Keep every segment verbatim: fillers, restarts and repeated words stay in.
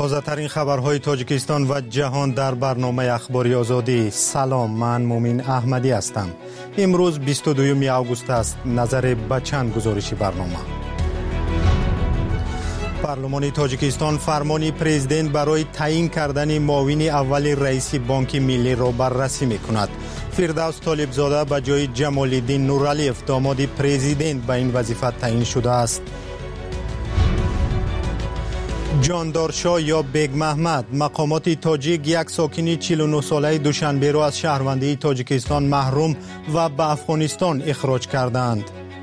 تازه‌ترین خبرهای تاجیکستان و جهان در برنامه اخباری آزادی. سلام، من مومین احمدی هستم. امروز بیست و دوم آگوست است. نظر به چند گزارشی برنامه. پارلمان تاجیکستان فرمان پرزیدنت برای تعیین کردن معاون اول رئیس بانک ملی را بررسی می‌کند. فردوس طالبزاده به جای جمال الدین نورعلیف داماد پرزیدنت به این وظیفه تعیین شده است. جاندارشاه یا بیگ محمد، مقامات تاجیک یک ساکن چهل و نه ساله دوشنبه را از شهروندی تاجیکستان محروم و به افغانستان اخراج کردند.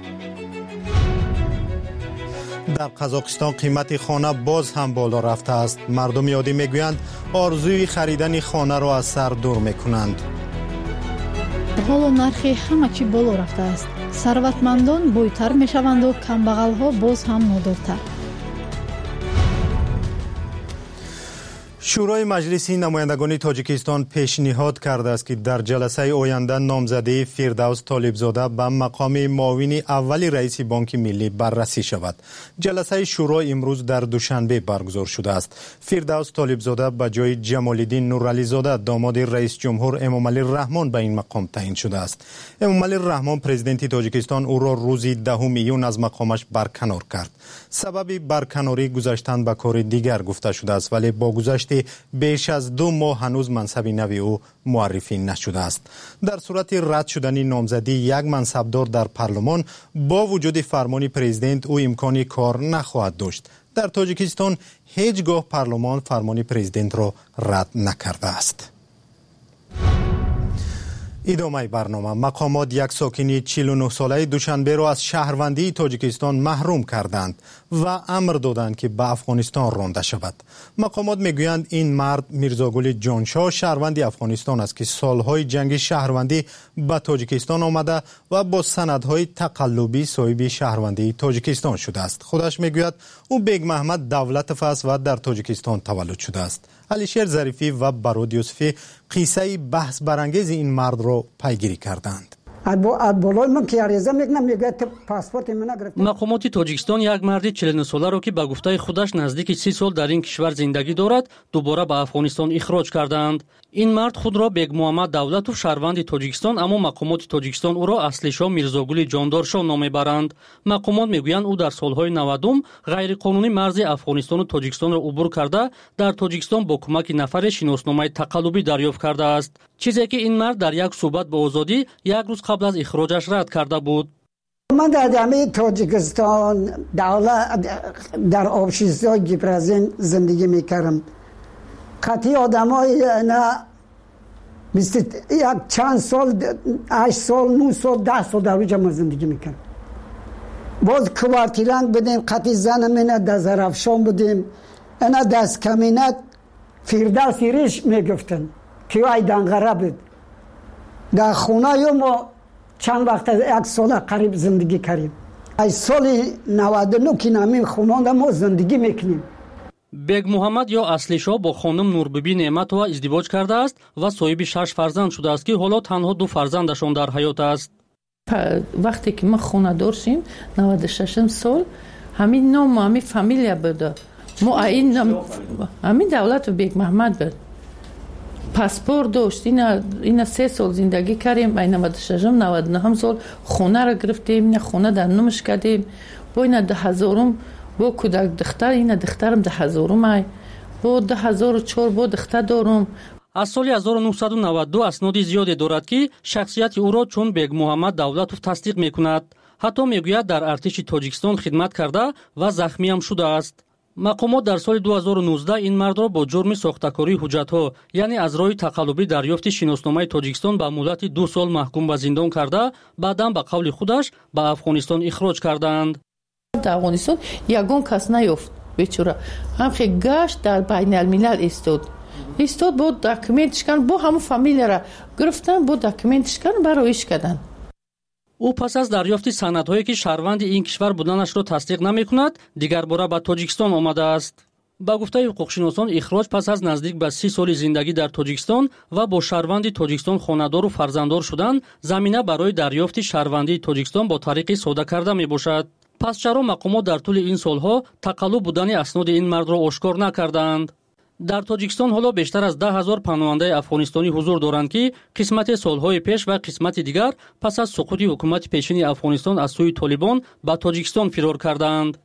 در قزاقستان قیمت خانه باز هم بالا رفته است. مردم عادی میگویند آرزوی خریدن خانه را از سر دور میکنند. حالا نرخی همه چی بالا رفته است. ثروتمندان بویتر میشوند و کمبغل‌ها باز هم نادارتر. شورای مجلس نمایندگان تاجیکستان پیشنهاد کرده است که در جلسه آینده نامزدی فردوس طالبزاده به مقام معاون اول رئیس بانک ملی بررسی شود. جلسه شورا امروز در دوشنبه برگزار شده است. فردوس طالبزاده به جای جمال الدین نورعلیزاده داماد رئیس جمهور امامعلی رحمان به این مقام تعیین شده است. امامعلی رحمان پرزیدنت تاجیکستان او را روز دهم ایون از مقامش برکنار کرد. سبب برکناری گذاشتن به کار دیگر گفته شده است، ولی با گذشت بیش از دو ماه هنوز منصب نوی او معرفی نشده است. در صورت رد شدن نامزدی یک منصبدار در پارلمان با وجود فرمان پرزیدنت او امکان کار نخواهد داشت. در تاجیکستان هیچگاه پارلمان فرمان پرزیدنت را رد نکرده است. ادامه برنامه. مقامات یک ساکن چهل و نه ساله دوشنبه را از شهروندی تاجیکستان محروم کردند و امر دادند که به افغانستان رانده شود. مقامات میگویند این مرد میرزاگل جانشاه شهروند افغانستان است که سالهای جنگ شهروندی به تاجیکستان آمده و با سندهای تقلبی صاحب شهروندی تاجیکستان شده است. خودش میگوید او بیگ محمد دولتف است و در تاجیکستان تولد شده است. علیشیر ظریفی و براد یوسفی قصه بحث برانگیز این مرد را پیگیری کردند. مقامات تاجیکستان یک مرد چهل و نه ساله را که به گفته خودش نزدیک سی سال در این کشور زندگی دارد دوباره به افغانستان اخراج کردند. این مرد خود را بیگ محمد دولتوف شهروند تاجیکستان، اما مقامات تاجیکستان او را اصلیشاه میرزاگل جاندارشاه نام میبرند. مقامات میگویند او در سالهای نودم غیر قانونی مرز افغانستان و تاجیکستان را عبور کرده در تاجیکستان با کمک نفر شناسنامه تقلبی دریافت کرده است، چیزی که این مرد در یک صحبت با آزادی یک روز قبل از اخراجش رد کرده بود. من در جامعه تاجیکستان دولت در آبشیزهای گیپرازین زندگی میکردم. قطعی آدم های یک چند سال، هشت سال، نه سال، ده سال در روی ما زندگی میکردم. باز کوارتیرنگ بودیم، قطعی زن منه دزرفشان بودیم. اینا دست کمینت فردوس ریش میگفتن که ای دنگره بود. در خونه ما چند وقت یک سال قریب زندگی کردیم. از سال نود و نه که نمیم خونه ما زندگی میکنیم. بیگ محمد یا اصلیشاه با خانم نوربیبی نعمتова ازدواج کرده است و صاحب شش فرزند شده است که حالا تنها دو فرزندشان در حیات است. وقتی که ما خونه دار شدیم نود و شش سال همین نام و همین فامیلیا بود. ما این همین دولت بیگ محمد بود. پاسپورت داشت. اینا اینا سه سال زندگی کردیم. این نود و شش نود و نه سال خونه را گرفتیم. این خونه در نمش کردیم. با اینا ده هزارم با کودک دختر، این دخترم ده هزارم ای با ده هزار و چهار با دختر دارم. از سال هزار و نهصد و نود و دو اسناد زیادی دارد که شخصیت او را چون بیگ محمد دولتوف تصدیق میکند. حتی میگوید در ارتش تاجیکستان خدمت کرده و زخمی هم شده است. مقامات در سال دو هزار و نوزده این مرد را با جرم ساختکاری حجت‌ها، یعنی از راه تقلبی دریافت شناسنامه تاجیکستان به مدت دو سال محکوم به زندان کرده، بعداً به قول خودش به افغانستان اخراج کردند. در افغانستان یگان کس نیافت بیچاره. هم خیلی گشت در بین الملل ایستاد. ایستاد با داکیومنتش کردن، با همون فامیل را گرفتن، با داکیومنتش کردن برایش کردن. او پس از دریافت سندهایی که شهروند این کشور بودنش را تصدیق نمی‌کند، دیگر بار به تاجیکستان آمده است. با گفته حقوقشناسان اخراج پس از نزدیک به سی سال زندگی در تاجیکستان و با شهروند تاجیکستان خانه‌دار و فرزنددار شدن، زمینه برای دریافت شهروندی تاجیکستان با طریق ساده کرده میباشد. پس چرا مقامات در طول این سالها تقلب بودن اسناد این مرد را آشکار نکردند؟ дар тоҷикистон ҳоло бештар аз даҳ ҳазор паноҳандаи афғонистонӣ ҳузур доранд, ки қисмати солҳои пеш ва қисмати дигар пас аз суқути ҳукумати пешини Афғонистон аз сӯи Толибон ба Тоҷикистон фирор кардаанд.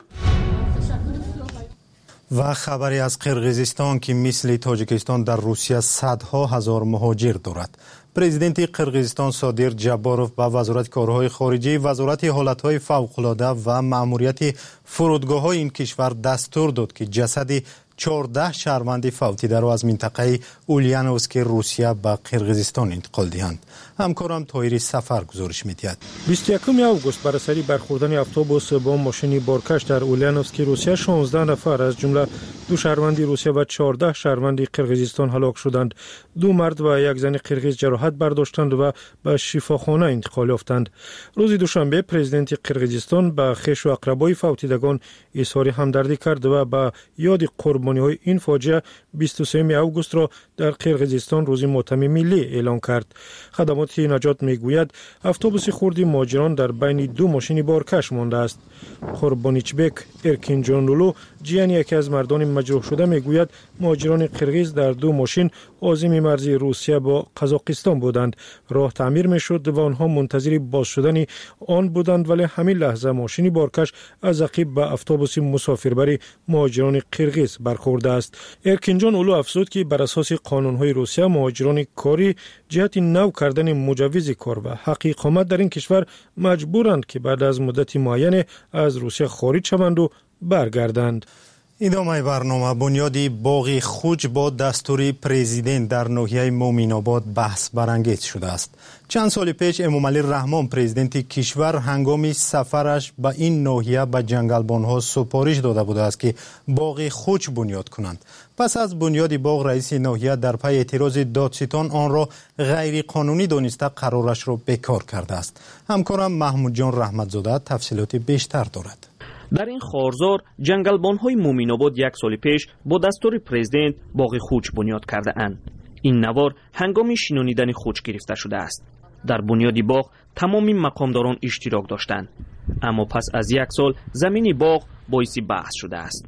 ва хабаре аз Қирғизистон, ки мисли Тоҷикистон дар Русия садҳо ҳазор муҳоҷир дорад. Президенти Қирғизистон Содир Ҷабборов ба Вазорати корҳои хориҷӣ, Вазорати ҳолатҳои фавқулода ва маъмурияти фурудгоҳҳои ин кишвар дастур дод, ки ҷасади чордаҳ шаҳрванди фавтидаро аз минтақаи Ульяновски Русия ба Қирғизистон интиқол диҳанд. ҳамкорам Тоҳири Сафар гузориш медиҳад. بیست و یکم август бар асари бархӯрдани автобус бо мошини боркаш дар Ульяновски Русия шонздаҳ нафар аз ҷумла ду шаҳрванди Русия ва чордаҳ шаҳрванди Қирғизистон ҳалок шуданд. ду мард ва як зани қирғиз ҷароҳат бардоштанд ва ба шифохона интиқол ёфтанд. рӯзи душанбе президенти Қирғизистон ба хешу ақрабои фавтидагон изҳори ҳамдардӣ кард ва ба ёди қурбониҳои ин фоҷиа بیست و سوم августро дар Қирғизистон рӯзи мотами миллӣ эълон кард. хадамоти наҷот мегӯяд автобуси хурди муҳоҷирон дар байни ду мошини боркаш мондааст. Қурбоничбек Эркинҷонулу, ҷияни яке аз мардони маҷрӯҳшуда, мегӯяд муҳоҷирони қирғиз дар ду мошин озими марзи Русия бо Қазоқистон буданд. роҳ таъмир мешуд ва онҳо мунтазири боз шудани он буданд, вале ҳамин лаҳза мошини боркаш аз ақиб ба автобуси мусофирбари муҳоҷирони қирғиз бархӯрдааст. Эркинҷон Улу афзуд, ки бар асоси қонунҳои Русия муҳоҷирони корӣ ҷиҳати нав кардани муҷаввизи кор ва ҳаққи иқомат дар ин кишвар маҷбуранд, ки баъд аз муддати муайяне аз Русия хориҷ шаванду баргарданд. идомаи барнома. бунёди боғи хуҷ бо дастури президент дар ноҳияи Муъминобод баҳс барангез шудааст. чанд соли пеш Эмомалӣ Раҳмон, президенти кишвар, ҳангоми сафараш ба ин ноҳия ба ҷангалбонҳо супориш дода будааст, ки боғи хуҷ бунёд кунанд. пас аз бунёди боғ, раиси ноҳия дар пай эътирози додситон онро ғайриқонунӣ дониста қарорашро бекор кардааст. ҳамкорам Маҳмудҷон Раҳматзода тафсилоти бештар дорад. дар ин хорзор ҷангалбонҳои Муъминобод як соли пеш бо дастури президент боғи хуҷ бунёд кардаанд. ин навор ҳангоми шинонидани хуҷ гирифта шудааст. дар бунёди боғ тамоми мақомдорон иштирок доштанд, аммо пас аз як сол замини боғ боиси баҳс шудааст.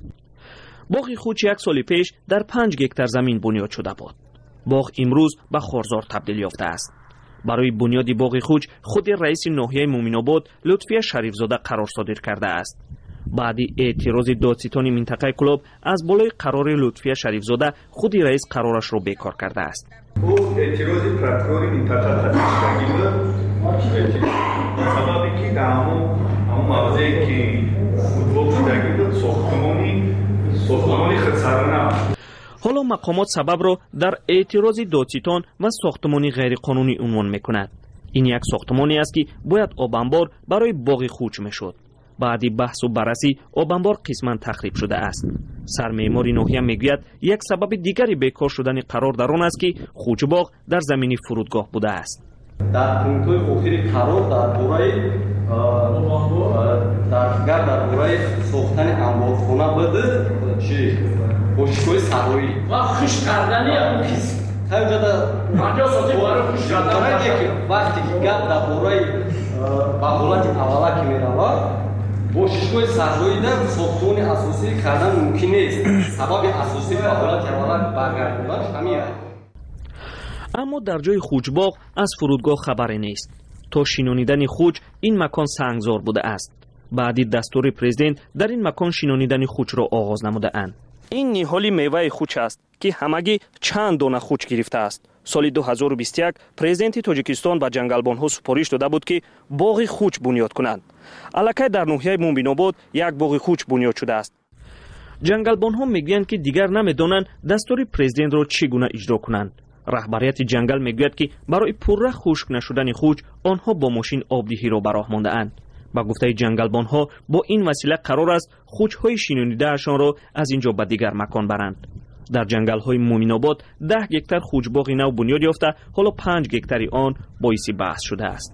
боғи хуҷ як соли пеш дар панҷ гектар замин бунёд шуда буд. боғ имрӯз ба хорзор табдил ёфтааст. барои бунёди боғи хуҷ худи раиси ноҳияи Муъминобод Лутфия Шарифзода қарор содир кардааст. баъди эътирози додситони минтақаи Кулоб аз болои қарори Лутфия Шарифзода худи раис қарорашро бекор кардааст. ӯ эътирози прокурори минтақа татбиқшудагӣ буд. сабаби ки дар ҳамон ҳамон мавзеъе ки футбол шудагӣ буд, сохтмони сохтмони худсарона. ҳоло мақомот сабабро дар эътирози додситон ва сохтмони ғайриқонунӣ унвон мекунад. ин як сохтмоне аст, ки бояд обанбор барои боғи хуҷ мешуд. баъди баҳсу баррасӣ обанбор қисман тахриб шудааст. сармеъмори ноҳия мегӯяд як сабаби дигари бекор шудани қарор дар он аст, ки хуҷбоғ дар замини фурудгоҳ будааст. дар пунктҳои охири қарор дар бораи гап дар бораи сохтани амборхона буд, чи бошикҳои сароӣ ва хушк кардани амкис ҳаҷода панҷоҳ соати барои хушк кардани вақте ки гап дар бораи ба ҳолати аввала ки меравад, бошишгоҳи сароида сохтмони асосӣ кардан мумкин нест. сабаби асосӣ ба ҳолати аввала баргардонданаш ҳамин аст. аммо дар ҷои хуҷбоғ аз фурудгоҳ хабаре нест. то шинонидани хуҷ ин макон сангзор будааст. баъди дастури президент дар ин макон шинонидани хуҷро оғоз намудаанд. ин ниҳоли меваи хуҷ аст, ки ҳамагӣ чанд дона хуҷ гирифтааст. соли ду ҳазору бисту як президенти Тоҷикистон ба ҷангалбонҳо супориш дода буд, ки боғи хуҷ бунёд кунанд. аллакай дар ноҳияи Муъминобод як боғи хуҷ бунёд шудааст. ҷангалбонҳо мегӯянд, ки дигар намедонанд дастури президентро чӣ гуна иҷро кунанд. раҳбарияти ҷангал мегӯяд, ки барои пурра хушк нашудани хуҷ онҳо бо мошин обдиҳиро ба роҳ мондаанд. ба гуфтаи ҷангалбонҳо бо ин васила қарор аст хуҷҳои шинонидаашонро аз ин ҷо ба дигар макон баранд. дар ҷангалҳои Муъминобод даҳ гектар хуҷбоғи нав бунёд ёфта, ҳоло панҷ гектари он боиси баҳс шудааст.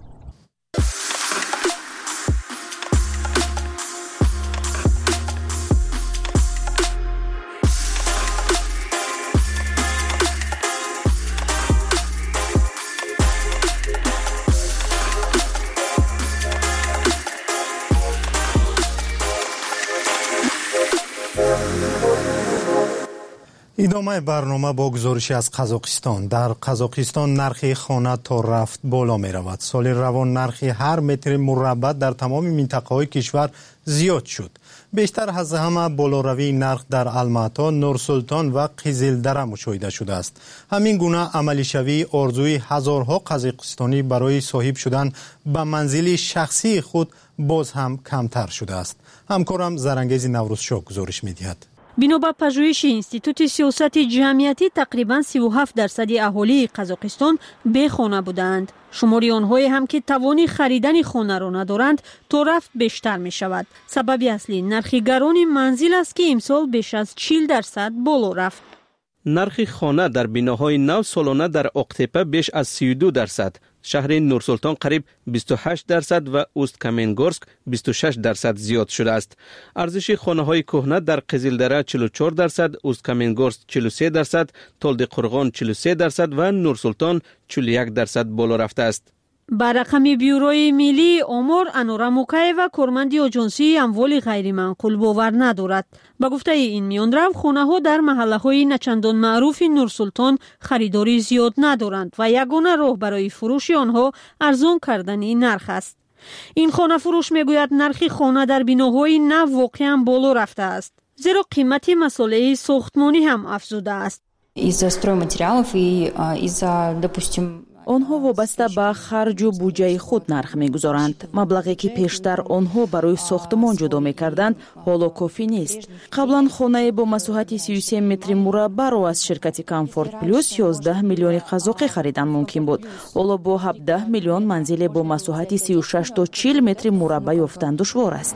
ادامه برنامه با گزارشی از قزاقستان. در قزاقستان نرخ خانه تا رفت بالا می رود. سال روان نرخ هر متر مربع در تمام منطقه های کشور زیاد شد. بیشتر از همه بالاروی نرخ در الماتا، نورسلطان و قزلدره مشاهده شده است. همین گونه عملی شوی آرزوی هزارها قزاقستانی برای صاحب شدن به منزل شخصی خود باز هم کمتر شده است. همکارم زرنگیز نوروزشاه گزارش می دهد. بنا به پژوهش اینستیتوت سیاست جمعیتی تقریبا سی و هفت درصد اهالی قزاقستان بی خانه بودند. شماری آنهایی هم که توان خریدن خانه را ندارند تا رفت بیشتر می شود. سبب اصلی نرخ گران منزل است که امسال بیش از چهل درصد بالا رفت. نرخ خانه در بناهای نو سالانه در اقتپه بیش از سی و دو درصد، شهر نورسلطان قریب بیست و هشت درصد و اوست کامنگورسک بیست و شش درصد زیاد شده است. ارزش خانه های کهنه در قزلدره چهل و چهار درصد، اوست کامنگورسک چهل و سه درصد، تولد قرغان چهل و سه درصد و نورسلطان چهل و یک درصد بالا رفته است. با رقم بیوروی ملی آمار انورا موکایوا کارمند آژانسی اموال غیر منقول باور ندارد. با گفته این میانرو خانه ها در محله های نچندان معروف نورسلطان خریداری زیاد ندارند و یگانه راه برای فروش آنها ارزان کردن نرخ است. این خانه فروش میگوید نرخ خانه در بناهای نو واقعا بالا رفته است، زیرا قیمت مساله ساختمانی هم افزوده است. из-за стройматериалов и из-за, допустим, آنها وابسته به خرج و بودجه خود نرخ میگذارند. مبلغی که پیشتر آنها برای ساختمان جدا میکردند حالا کافی نیست. قبلا خانه با مساحت سی و سه متر مربع را از شرکت کامفورت پلوس یازده میلیون قزاقی خریدن ممکن بود. حالا با هفده میلیون منزل با مساحت سی و شش تا چهل متر مربع یافتن دشوار است.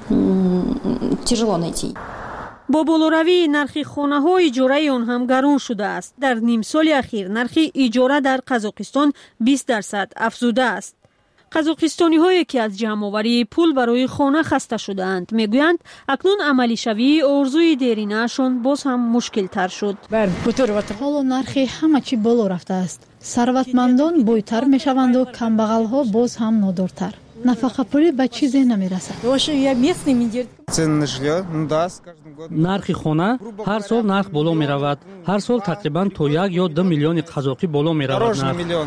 тяжело найти. با بالاروی نرخ خانه ها اجاره آن هم گران شده است. در نیم سال اخیر نرخ اجاره در قزاقستان بیست درصد افزوده است. قزاقستانی هایی که از جمع آوری پول برای خانه خسته شدند میگویند اکنون عملی شوی آرزوی دیرینه شون باز هم مشکل تر شد. حالا نرخ همه چی بالا رفته است. ثروتمندان بویتر میشوند و کمبغل ها باز هم نادارتر. نفقه پولی به چیزی نمیرسد. نرخ خانه هر سال نرخ بالا می رود. هر سال تقریبا تا یک یا دو میلیون قزاقی بالا می رود.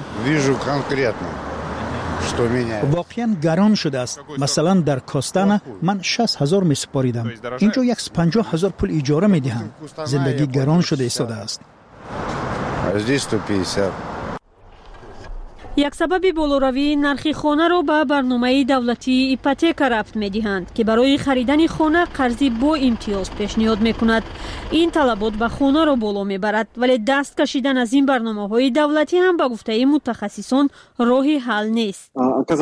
واقعا گران شده است. مثلا در کاستانه من شصت هزار می سپاریدم. اینجا یک پنجاه هزار پول اجاره می دهند. زندگی گران شده ایستاده است. یک سبب بالاروی نرخ خانه را به برنامه دولتی ایپاتека ربط می‌دهند که برای خریدن خانه قرضی با امتیاز پیشنهاد می‌کند. این طلبات به خانه را بالا می‌برد، ولی دست کشیدن از این برنامه‌های دولتی هم به گفته متخصصان راهی حل نیست.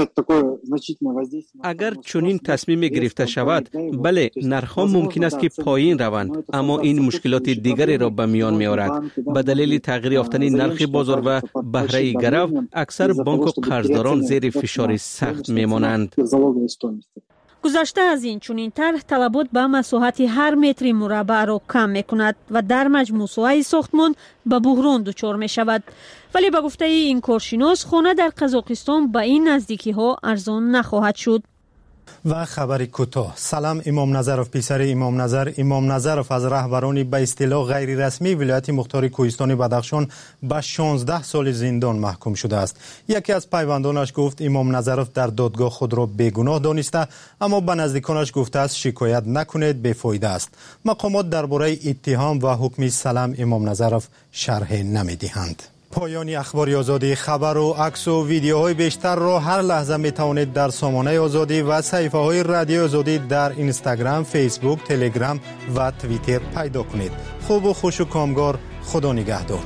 اگر چنین تصمیم گرفته شود، بله نرخ‌ها ممکن است که پایین روند، اما این مشکلات دیگری را به میان می‌آورد. به دلیل تغییر یافتن نرخ بازار و بهره گرو، اکثر بانک و قرضداران زیر فشار سخت میمانند. گذشته از این چنین طرح طلبات به مساحت هر متر مربع را کم میکند و در مجموع ساحت ساختمان به بحران دچار می شود. ولی به گفته این کارشناس خانه در قزاقستان به این نزدیکی ها ارزان نخواهد شد. و خبر کوتاه. سلام امام نظرов پسر امام نظر امام نظرов از رهبران به اصطلاح غیر رسمی ولایت مختار کوهستان بدخشان به شانزده سال زندان محکوم شده است. یکی از پیوندانش گفت امام نظرов در دادگاه خود را بیگناه دانسته، اما به نزدیکانش گفته است شکایت نکنید، بیفایده است. مقامات درباره اتهام و حکم سلام امام نظرов شرح نمیدهند. پایان اخبار آزادی. خبر و عکس و ویدیوهای بیشتر را هر لحظه می توانید در سامانه آزادی و صفحه های رادیو آزادی در اینستاگرام، فیسبوک، تلگرام و توییتر پیدا کنید. خوب و خوش و کامگار. خدا نگهدار.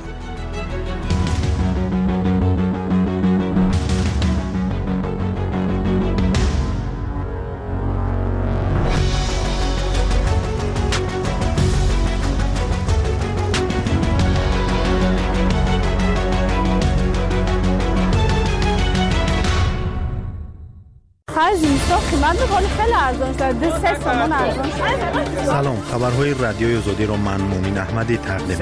Faz isso. قیمت ولی خیلی ارزان شده. سه تومن ارزان شده. سلام، خبرهای رادیوی آزادی رو من مومین احمدی تقدیم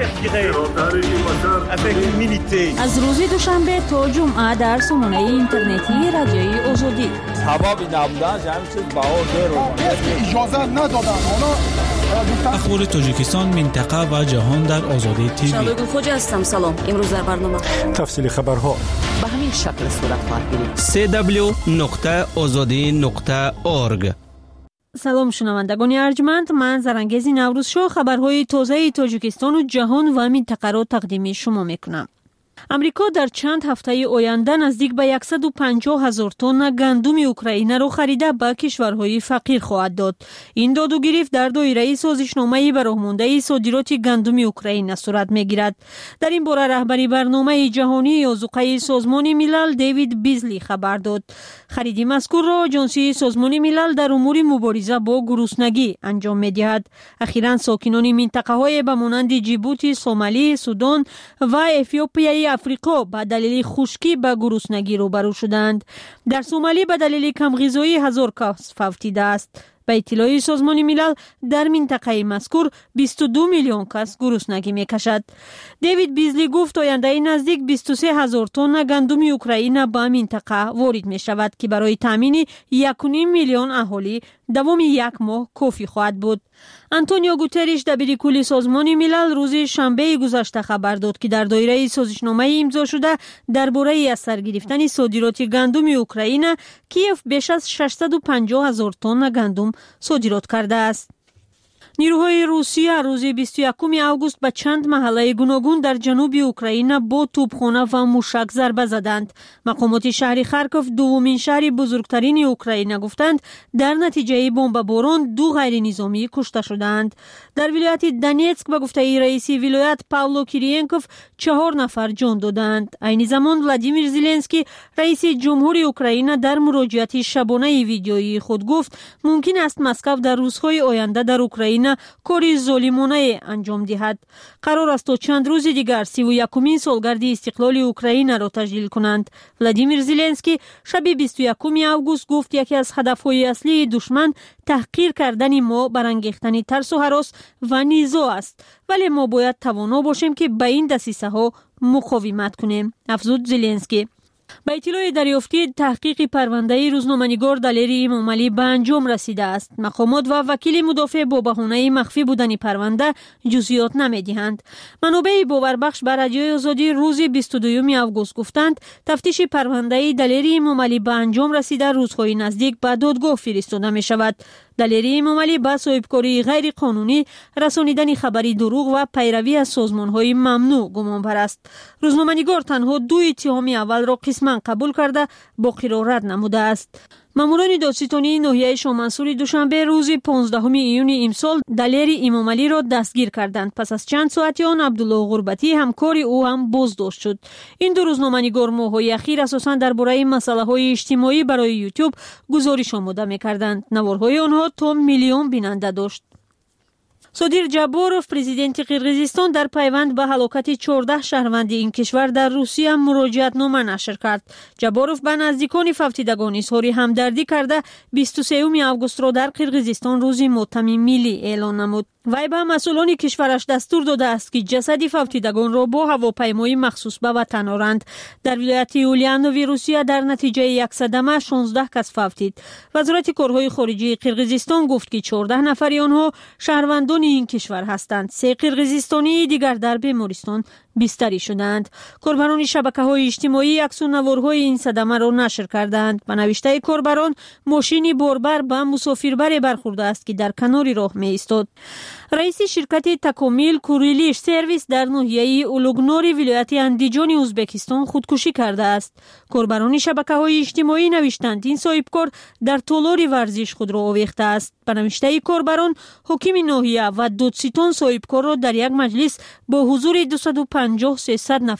می‌کنم. از روز دوشنبه تا جمعه در سامانه اینترنتی رادیوی آزادی. حبابی نبودن جمع چیز بهار رو اجازه ندادن. اخبار تاجیکستان، منطقه و جهان در آزادی تیوی. شادو خوجا هستم. سلام. امروز در برنامه تفصیل خبرها به همین شکل صورت خواهد گرفت. سی دبلیو نقطه آزادی نقطه اورگ. سلام شنوندگان ارجمند، من زرنگیز نوروز شو خبرهای تازه تاجیکستان و جهان و منطقه را تقدیم شما میکنم. امریکا در چند هفته آینده نزدیک به صد و پنجاه هزار تن گندم اوکراین را خریده به کشورهای فقیر خواهد داد. این داد و گرفت در دایره سازشنامه برآمده صادرات گندم اوکراین صورت میگیرد. در این باره رهبری برنامه جهانی آذوقه سازمان ملل دیوید بیزلی خبر داد. خرید مذکور را آژانسی سازمان ملل در امور مبارزه با گرسنگی انجام میدهد. اخیراً ساکنان منطقه های به مانند جیبوتی، سومالی، سودان و اتیوپیای افریقا به دلیل خشکی به گرسنگی روبرو شدند. در سومالی به دلیل کمغذایی هزار کس فوتیده است. به اطلاع سازمان ملل در منطقه مذکور بیست و دو میلیون کس گرسنگی میکشد. دیوید بیزلی گفت آینده نزدیک بیست و سه هزار تن گندم اوکراین به منطقه وارد می شود که برای تامین یک و نیم میلیون اهالی دوام یک ماه کافی خواهد بود. آنتونیو گوتریش دبیر کل سازمان ملل روز شنبه گذشته خبر داد که در دایره سازشنامه امضا شده درباره از سر گرفتن صادرات گندم اوکراین کیف بیش از ششصد و پنجاه هزار تن گندم صادرات کرده است. نیروهای روسیه روز بیست و یکم آگوست به چند محله گوناگون در جنوب اوکراین با توپخانه و موشک ضربه زدند. مقامات شهر خارکوف، دومین شهر بزرگترین اوکراین، گفتند در نتیجه بمباران دو غیر نظامی کشته شدند. در ولایت دونیتسک به گفته رئیس ولایت پاولو کیریینکوف چهار نفر جان دادند. عین زمان ولادیمیر زلنسکی رئیس جمهوری اوکراین در مراجعه شبانه ویدیویی خود گفت ممکن است مسکو در روزهای آینده در اوکراین کاری ظالمانه انجام دهد. قرار است تا چند روز دیگر سی و یکمین سالگرد استقلال اوکراین را تجلیل کنند. ولادیمیر زلنسکی شب بیست و یکم آگوست گفت یکی از هدفهای اصلی دشمن تحقیر کردن ما، برانگیختن ترس و هراس و نزاع است، ولی ما باید توانا باشیم که به این دسیسه ها مقاومت کنیم، افزود زلنسکی. به اطلاع دریافتی تحقیق پرونده روزنامه‌نگار دلیری امامعلی به انجام رسیده است. مقامات و وکیل مدافع با بهانه مخفی بودن پرونده جزئیات نمی‌دهند. منابع باوربخش به رادیوی آزادی روز بیست و دوم آگوست گفتند تفتیش پرونده دلیری امامعلی به انجام رسیده روزهای نزدیک به دادگاه فرستاده می‌شود. دلیری امامعلی با صاحبکاری غیر قانونی، رسانیدن خبری دروغ و پیروی از سازمان‌های ممنوع گمانبر است. روزنامه‌نگار تنها دو اتهام اول را قسماً قبول کرده باقی را رد نموده است. ماموران دادستانی ناحیه شامنصور دوشنبه روز پانزدهم ایون امسال دلیری امامعلی را دستگیر کردند. پس از چند ساعتی آن عبدالله غربتی همکار او هم بازداشت شد. این دو روزنامه‌نگار ماه‌های اخیر اساساً درباره مسائل اجتماعی برای یوتیوب گزارش آماده می‌کردند. نوارهای آنها تا میلیون بیننده داشت. سادیر جابوروف پرزیدنت قرقیزستان در پیوند به هلاکت چهارده شهروند این کشور در روسیه مراجعتنامه نشر کرد. جابوروف به نزدیکان فوتیدگان اظهار همدردی کرده بیست و سوم آگوست را در قرقیزستان روز ماتم ملی اعلان نمود. وی به مسئولان کشورش دستور داده است که جسد فوتیدگان را با هواپیمای مخصوص به وطن آورند. در ولایت اولیانوی روسیه در نتیجه یک صدمه شانزده کس فوتید. وزارت کارهای خارجه قرقیزستان گفت که چهارده نفر آنها شهروندان این کشور هستند. سه قرقیزستانی دیگر در بیمارستان بستری شدند. کاربران شبکه‌های اجتماعی عکس و نوارهای این صدمه را نشر کردند. به نوشته کاربران ماشینی باربر به مسافربر برخورده است که در کنار راه می ایستاد. رئیس شرکت تکامیل کوریلیش سرویس در ناحیه اولوگناری ولایت اندیجان ازبکستان خودکشی کرده است. کاربران شبکه‌های اجتماعی نوشتند این صاحبکار در تالار ورزش خود را آویخته است. به نوشته کاربران حاکم ناحیه و دادستان صاحبکار را در یک مجلس با حضور دویست و پنجاه تا سیصد نفر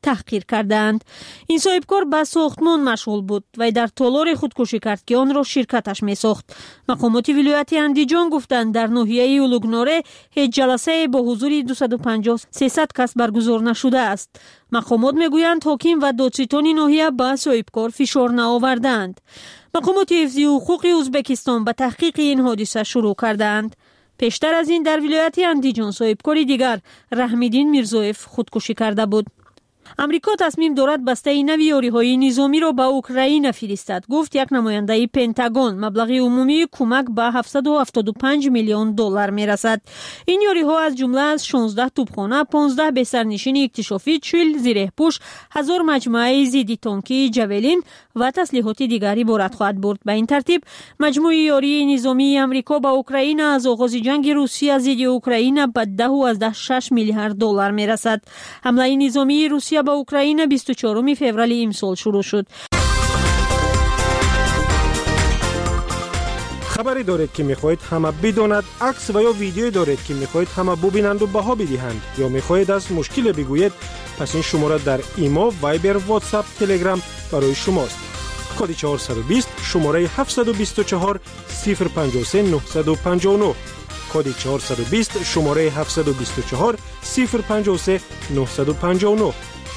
تحقیر کردند. این صاحبکار به ساختمان مشغول بود و در تالار خودکشی کرد که آن را شرکتش می‌ساخت. مقامات ولایت اندیجان گفتند در ناحیه اولوگناره هیچ جلسه با حضور دویست و پنجاه سیصد کس برگزار نشده است. مقامات میگویند حاکم و دادستان ناحیه به صاحبکار فشار نآوردند. مقامات حفظی حقوق ازبکستان به تحقیق این حادثه شروع کردند. پیشتر از این در ولایت اندیجان صاحبکاری دیگر رحمیدین میرزویف خودکشی کرده بود. امریکا تصمیم دارد بسته نوی یاری‌های نظامی را به اوکراین فرستد. گفت یک نماینده پنتاگون مبلغ عمومی کمک به هفتصد و هفتاد و پنج میلیون دلار میرسد. این یاری‌ها از جمله از شانزده توپخانه، پانزده بسترنشین اکتشافی، چهل زیره‌پوش، هزار مجموعه ضد تانکی جاولین و تسلیحات دیگری عبارت خواهد بود. به این ترتیب مجموع یاری نظامی امریکا به اوکراین از آغاز جنگ روسیه ضد اوکراین به ده و از ده شش میلیارد دلار میرسد. حمله نظامی روسیه به اوکراین بیست و چهارم فوریه امسال شروع شد. خبری دارید که میخواهید همه بداند، عکس و یا ویدیویی دارید که میخواهید همه ببینند و بها بدهند، یا میخواهید از مشکل بگویید، پس این شماره در ایما، وایبر، واتساپ، تلگرام برای شماست. کد چهارصد و بیست شماره هفتصد و بیست و چهار صفر پنجاه و سه نهصد و پنجاه و نه. کد چهارصد و بیست شماره هفتصد و بیست و چهار صفر پنجاه و سه نهصد و پنجاه و نه.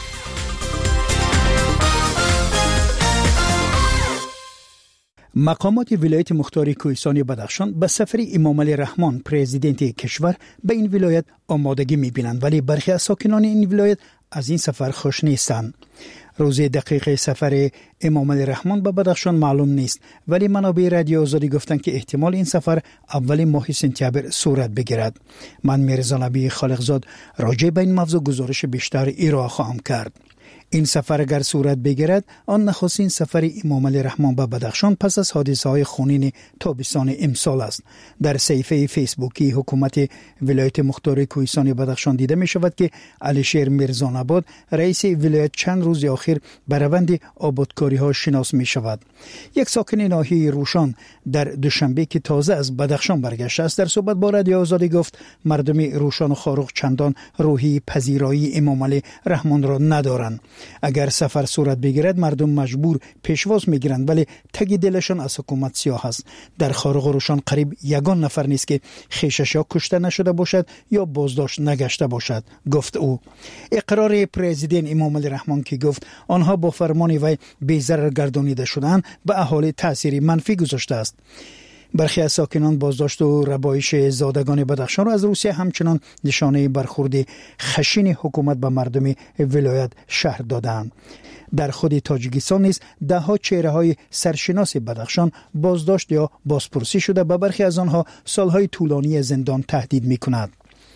مقامات ولایت مختار کوهستان بدخشان به سفر امام علی رحمان پرزیدنت کشور به این ولایت آمادگی می‌بینند، ولی برخی از ساکنان این ولایت از این سفر خوش نیستند. روز دقیق سفر امام علی رحمان به بدخشان معلوم نیست، ولی منابع رادیو آزادی گفتند که احتمال این سفر اول ماه سپتامبر صورت بگیرد. من میرزا نبی خالقزاد راجع به این موضوع گزارش بیشتر ارائه خواهم کرد. این سفر اگر صورت بگیرد، آن نخستین سفر امام علی رحمان به بدخشان پس از حادثه های خونین تابستان امسال است. در صفحه فیسبوکی حکومت ولایت مختار کوهستان بدخشان دیده می شود که علیشیر میرزاناباد رئیس ولایت چند روز اخیر به روند آبادکاری ها شناس می شود. یک ساکن ناحیه روشان در دوشنبه که تازه از بدخشان برگشته است در صحبت با رادیو آزادی گفت مردم روشان و خاروق چندان روحی پذیرایی امام علی رحمان را ندارند. اگر سفر صورت بگیرد مردم مجبور پیشواز میگیرند، ولی تگ دلشان از حکومت سیاه است. در خاروق و روشان قریب یگان نفر نیست که خویشش یا کشته نشده باشد یا بازداشت نگشته باشد، گفت او. اقرار پرزیدنت امام علی رحمان که گفت آنها با فرمان وی بی‌ضرر گردانیده شدند به اهالی تأثیری منفی گذاشته است. برخی از ساکنان بازداشت و ربایش زادگان بدخشان را از روسیه همچنان نشانه برخورد خشن حکومت به مردم ولایت شهر دادند. در خود تاجیکستان نیز ده ها چهره های سرشناس بدخشان بازداشت یا بازپرسی شده، به برخی از آنها سالهای طولانی زندان تهدید می کند.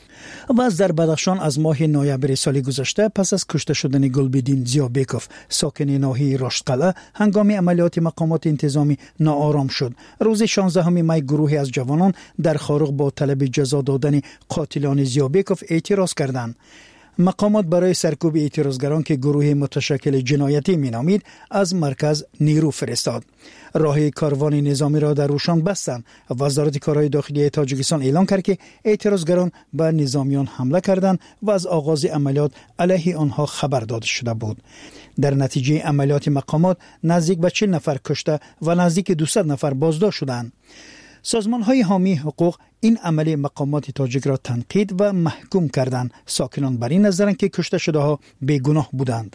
و از در بدخشان از ماه نوامبر سال گذشته پس از کشته شدن گلبدین زیابکوف ساکن ناحیه راشدقلعه هنگام عملیات مقامات انتظامی ناآرام شد. روز شانزدهم می گروهی از جوانان در خاروق با طلب جزا دادن قاتلان زیابکوف اعتراض کردند. مقامات برای سرکوب اعتراضگران که گروه متشکل جنایتی مینامید از مرکز نیرو فرستاد. راه کاروان نظامی را در روشان بستند. وزارت کارهای داخلی تاجیکستان اعلام کرد که اعتراضگران به نظامیان حمله کردند و از آغاز عملیات علیه آنها خبر داده شده بود. در نتیجه عملیات مقامات نزدیک به چهل نفر کشته و نزدیک دویست نفر بازداشت شدند. سازمان‌های حامی حقوق این عمل مقامات تاجیک را تنقید و محکوم کردند. ساکنان بر این نظرند که کشته شده‌ها بیگناه بودند.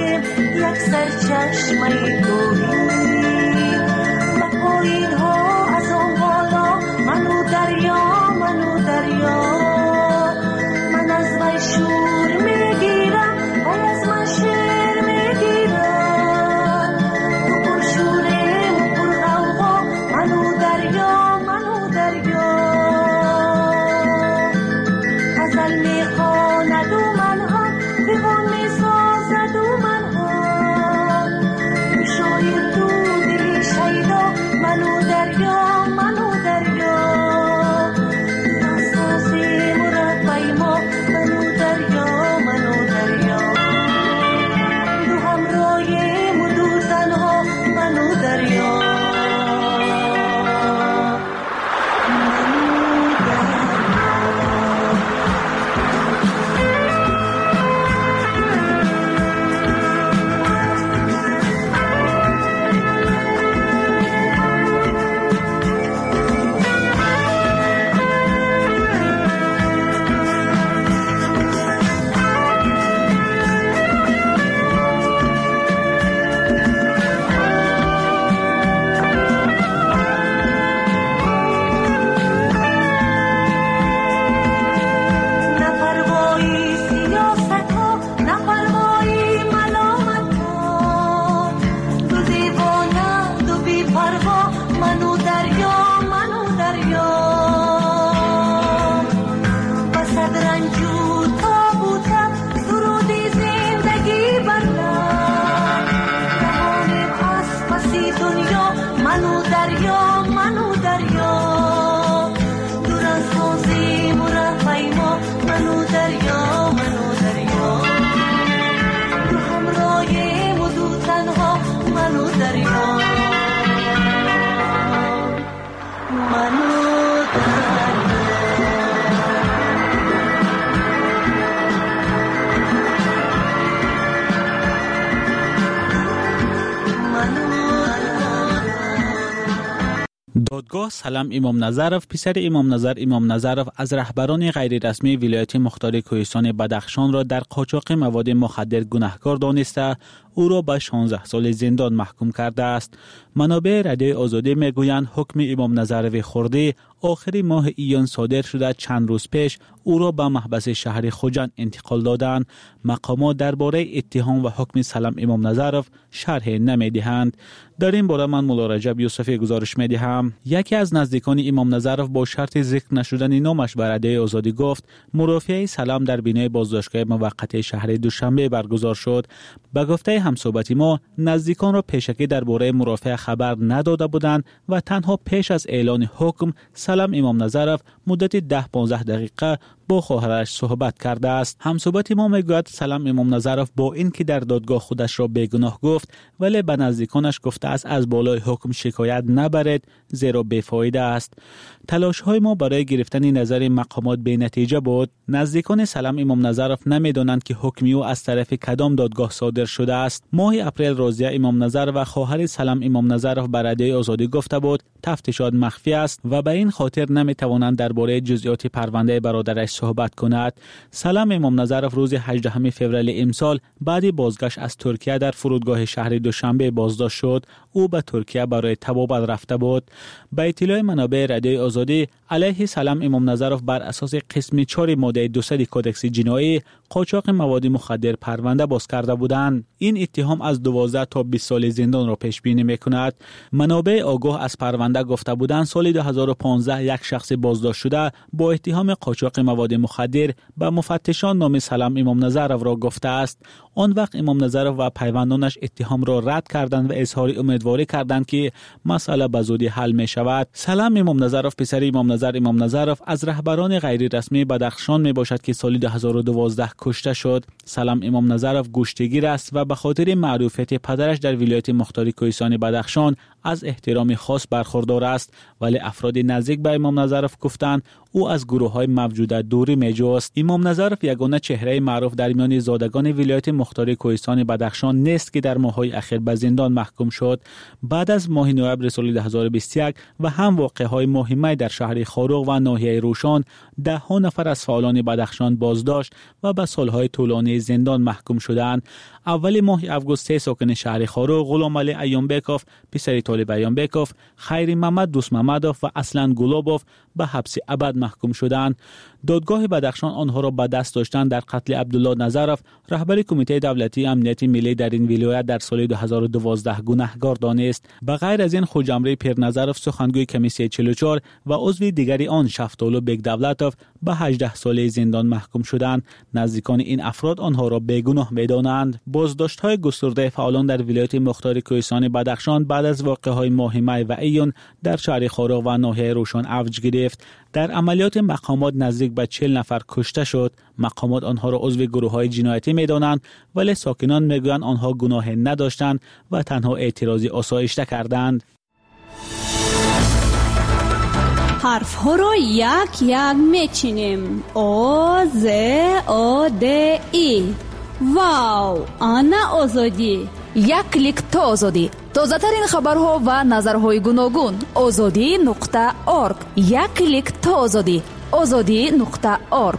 سرچشمه دوری و پایین ها دادگاه سلام امام نظرف پسر امام نظر امام نظرف از رهبران غیر رسمی ولایت مختار کوهستان بدخشان را در قاچاق مواد مخدر گناهکار دانسته او را به شانزده سال زندان محکوم کرده است. منابع رادیو آزادی میگویند حکم امام نظرف خرده آخر ماه ایان صادر شده. چند روز پیش او را به محبس شهر خوجند انتقال دادند. مقامات درباره اتهام و حکم سلام امام نظرف شرح نمیدهند. در این باره من مولا رجب یوسفی گزارش میدهم. یکی از نزدیکان امام نظرف با شرط ذکر نشدن نامش به رادیو آزادی گفت مرافعه سلام در بینای بازداشتگاه موقت شهر دوشنبه برگزار شد. به گفته همصحبت ما نزدیکان را پیشکی درباره مرافعه خبر نداده بودند و تنها پیش از اعلان حکم سلام امام نظرف مدت ده پانزده دقیقه با خواهرش صحبت کرده است. همصحبت ما میگوید سلام امام نظرف با اینکه در دادگاه خودش را بیگناه گفت ولی به نزدیکانش گفته است از بالای حکم شکایت نبرید زیرا بیفایده است. تلاش های ما برای گرفتن نظر مقامات بی نتیجه بود. نزدیکان سلام امام نظرف نمیدانند که حکم او از طرف کدام دادگاه صادر شده است. ماه اپریل راضیه امام نظر و خواهر سلام امام نظرف به رادیو آزادی گفته بود تفتیشات مخفی است و به این خاطر نمیتوانند درباره جزئیات پرونده برادرش صحبت کند. سلام امام نظرف روز هجدهم فوریه امسال بعد بازگشت از ترکیه در فرودگاه شهر دوشنبه بازداشت شد. او به ترکیه برای طبابت رفته بود. به اطلاع منابع رادیو آزادی علیه سلام امام نظرف بر اساس قسم چهار ماده دویست کدکس جنایی قاچاق مواد مخدر پرونده باز کرده بودند. این اتهام از دوازده تا بیست سال زندان را پیش بینی میکند. منابع آگاه از پرونده گفته بودند سال دو هزار و پانزده یک شخص بازداشت شده با اتهام قاچاق مواد مخدر به مفتشان نام سلام امام نظرف را گفته است. آن وقت امام نظرف و پیوندانش اتهام را رد کردند و اظهار امیدواری کردند که مسئله به زودی حل می شود. سلام امام نظرف پسر امام نظر امام نظرف از رهبران غیر رسمی بدخشان می باشد که سال دو هزار و دوازده کشته شد. سلام امام نظرف گشتگیر است و به خاطر معروفیت پدرش در ولایت مختار کوهستان بدخشان از احترام خاص برخوردار است، ولی افراد نزدیک به امام نظرف گفتند او از گروه‌های موجوده دوری می‌جوست. امام نظرف یگانه چهره معروف در میان زادگان ولایت مختار کوهستان بدخشان نیست که در ماه‌های اخیر به زندان محکوم شد. بعد از ماه نوامبر سال دو هزار و بیست و یک و هم واقعه‌های مهمی در شهر خاروق و ناحیه روشان، ده ها نفر از فعالان بدخشان بازداشت و به سال‌های طولانی زندان محکوم شدند. اول ماه آگوست سه ساکن شهر خاروق غلام علی ایامبکوف، پسر طالب ایامبکوف، خیر محمد دوست محمدوف و اصلان گلابوف به حبس ابد محکوم شدند. دادگاه بدخشان آنها را به دست داشتن در قتل عبدالله نظرف رهبر کمیته دولتی امنیت ملی در این ولایت در سال دو هزار و دوازده گناهکار دانست. به غیر از این خوجمره پیر نظرف سخنگوی کمیسیون چهل و چهار و عضو دیگری آن شفتالو بیگ دولتوف به هجده ساله زندان محکوم شدند. نزدیکان این افراد آنها را بیگناه می‌دانند. بازداشت‌های گسترده فعالان در ولایت مختار کوهستان بدخشان بعد از واقعه‌های ماه می و ایون در شهر خارق و ناحیه روشن اوج گرفت. در عملیات مقامات نزدیک به چهل نفر کشته شد. مقامات آنها را عضو گروه‌های جنایتی می‌دانند ولی ساکنان می‌گویند آنها گناه نداشتند و تنها اعتراضی آسایشته کردند. حرف ها را یک یک میچینیم. او ز او د ای. واو، آنا آزادی. یک کلیک تا آزادی. تازه ترین خبرها و نظرهای گوناگون. آزادی نقطه ارگ. یک کلیک تا آزادی. آزادی نقطه ارگ.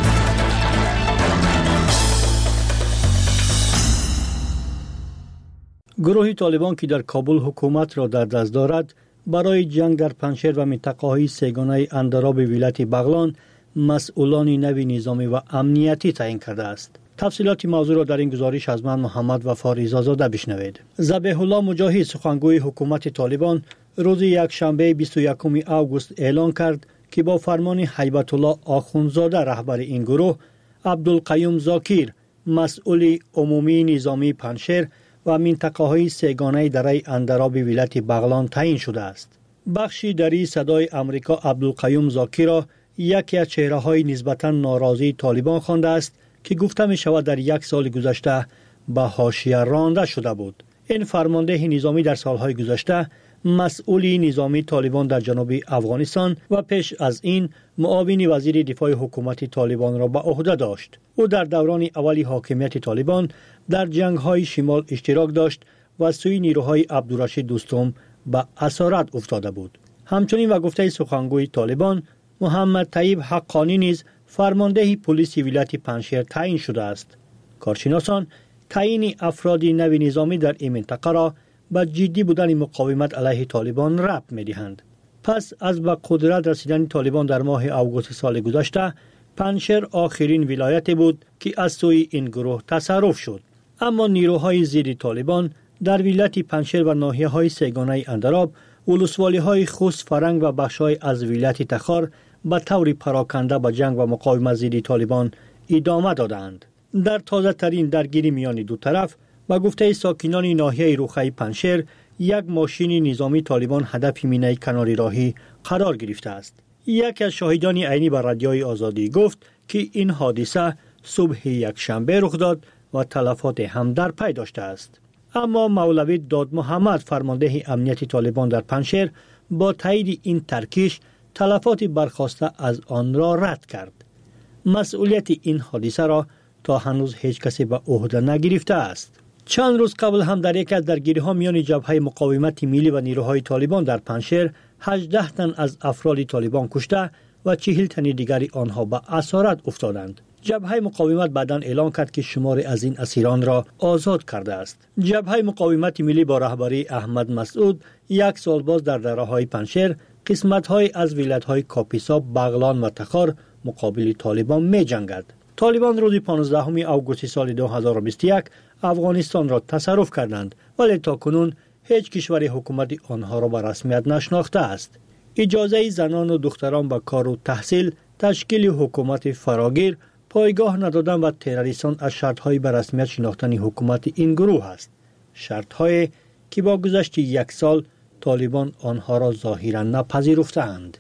گروه طالبان که در کابل حکومت را در دست دارد برای جنگ در پنشیر و منطقه‌های سه‌گانه اندراب ولایت بغلان مسئولان نوی نظامی و امنیتی تعیین کرده است. تفصیلات موضوع را در این گزارش از من محمد وفا ریزازاده بشنوید. ذبیح الله مجاهد سخنگوی حکومت طالبان روز یکشنبه بیست و یکم آگوست اعلان کرد که با فرمان هیبت الله آخوندزاده رهبر این گروه عبدالقیوم زاکیر مسئول عمومی نظامی پنشیر و منطقه‌های سه‌گانه دره اندراب ولایت بغلان تعیین شده است. بخشی دری صدای امریکا عبدالقیوم زاکیر را یکی از چهره‌های نسبتاً ناراضی طالبان خوانده است که گفته می شود در یک سال گذشته به حاشیه رانده شده بود. این فرمانده نظامی در سالهای گذشته مسئول نظامی طالبان در جنوب افغانستان و پیش از این معاون وزیر دفاع حکومت طالبان را به عهده داشت. او در دوران اولی حاکمیت طالبان در جنگ‌های شمال اشتراک داشت و سوی نیروهای عبدالرشید دوستم به اسارت افتاده بود. همچنین و گفته سخنگوی طالبان محمد طیب حقانی نیز فرمانده پلیس ولایت پنشیر تعیین شده است. کارشناسان تعیین افراد نوی نظامی در این منطقه را به جدی بودن مقاومت علیه طالبان ربط می‌دهند. پس از به قدرت رسیدن طالبان در ماه آگوست سال گذشته پنشیر آخرین ولایت بود که از سوی این گروه تصرف شد. اما نیروهای ضد طالبان در ولایت پنشیر و ناحیه‌های سه‌گانه اندراب، ولسوالی‌های خوست، فرنگ و بخش‌های از ولایت تخار به طور پراکنده به جنگ و مقاومت ضد طالبان ادامه دادند. در تازه ترین درگیری میان دو طرف و گفته ساکنان ناحیه روخه پنشیر یک ماشین نظامی طالبان هدف مینه کناری راهی قرار گرفته است. یک از شاهدان عینی به رادیوی آزادی گفت که این حادثه صبح یک شنبه رخ داد و تلفات هم در پی داشته است. اما مولوی داد محمد فرمانده امنیت طالبان در پنشیر با تایید این ترکیش تلفات برخواسته از آن را رد کرد. مسئولیت این حادثه را تا هنوز هیچ کسی به عهده نگرفته است. چند روز قبل هم در یک از درگیری‌ها میان جبهه مقاومت ملی و نیروهای طالبان در پنشیر هجده تن از افراد طالبان کشته و چهل تن دیگری آنها به اسارت افتادند. جبهه مقاومت بعداً اعلان کرد که شماری از این اسیران را آزاد کرده است. جبهه مقاومت ملی با رهبری احمد مسعود یک سال باز در دره‌های پنشیر قسمت‌های از ولایت‌های کاپیسا، بغلان و تخار مقابل طالبان می‌جنگد. طالبان روز پانزدهم آگوست سال دو هزار و بیست و یک افغانستان را تصرف کردند ولی تاکنون هیچ کشور حکومت آنها را به رسمیت نشناخته است. اجازه زنان و دختران به کار و تحصیل، تشکیل حکومت فراگیر، پایگاه ندادن و تروریستان از شرط‌های به رسمیت شناختن حکومت این گروه است. شرط‌هایی که با گذشت یک سال طالبان آنها را ظاهراً نپذیرفتند.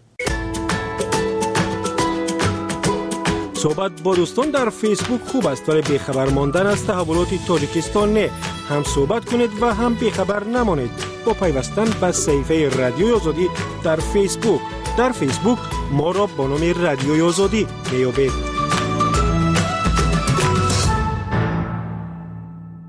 صحبت با دوستان در فیسبوک خوب است ولی بیخبر ماندن از تحولات تاجیکستان نه. هم صحبت کنید و هم بیخبر نمانید با پیوستن به صفحه رادیوی آزادی در فیسبوک. در فیسبوک ما را با نام رادیوی آزادی میابید.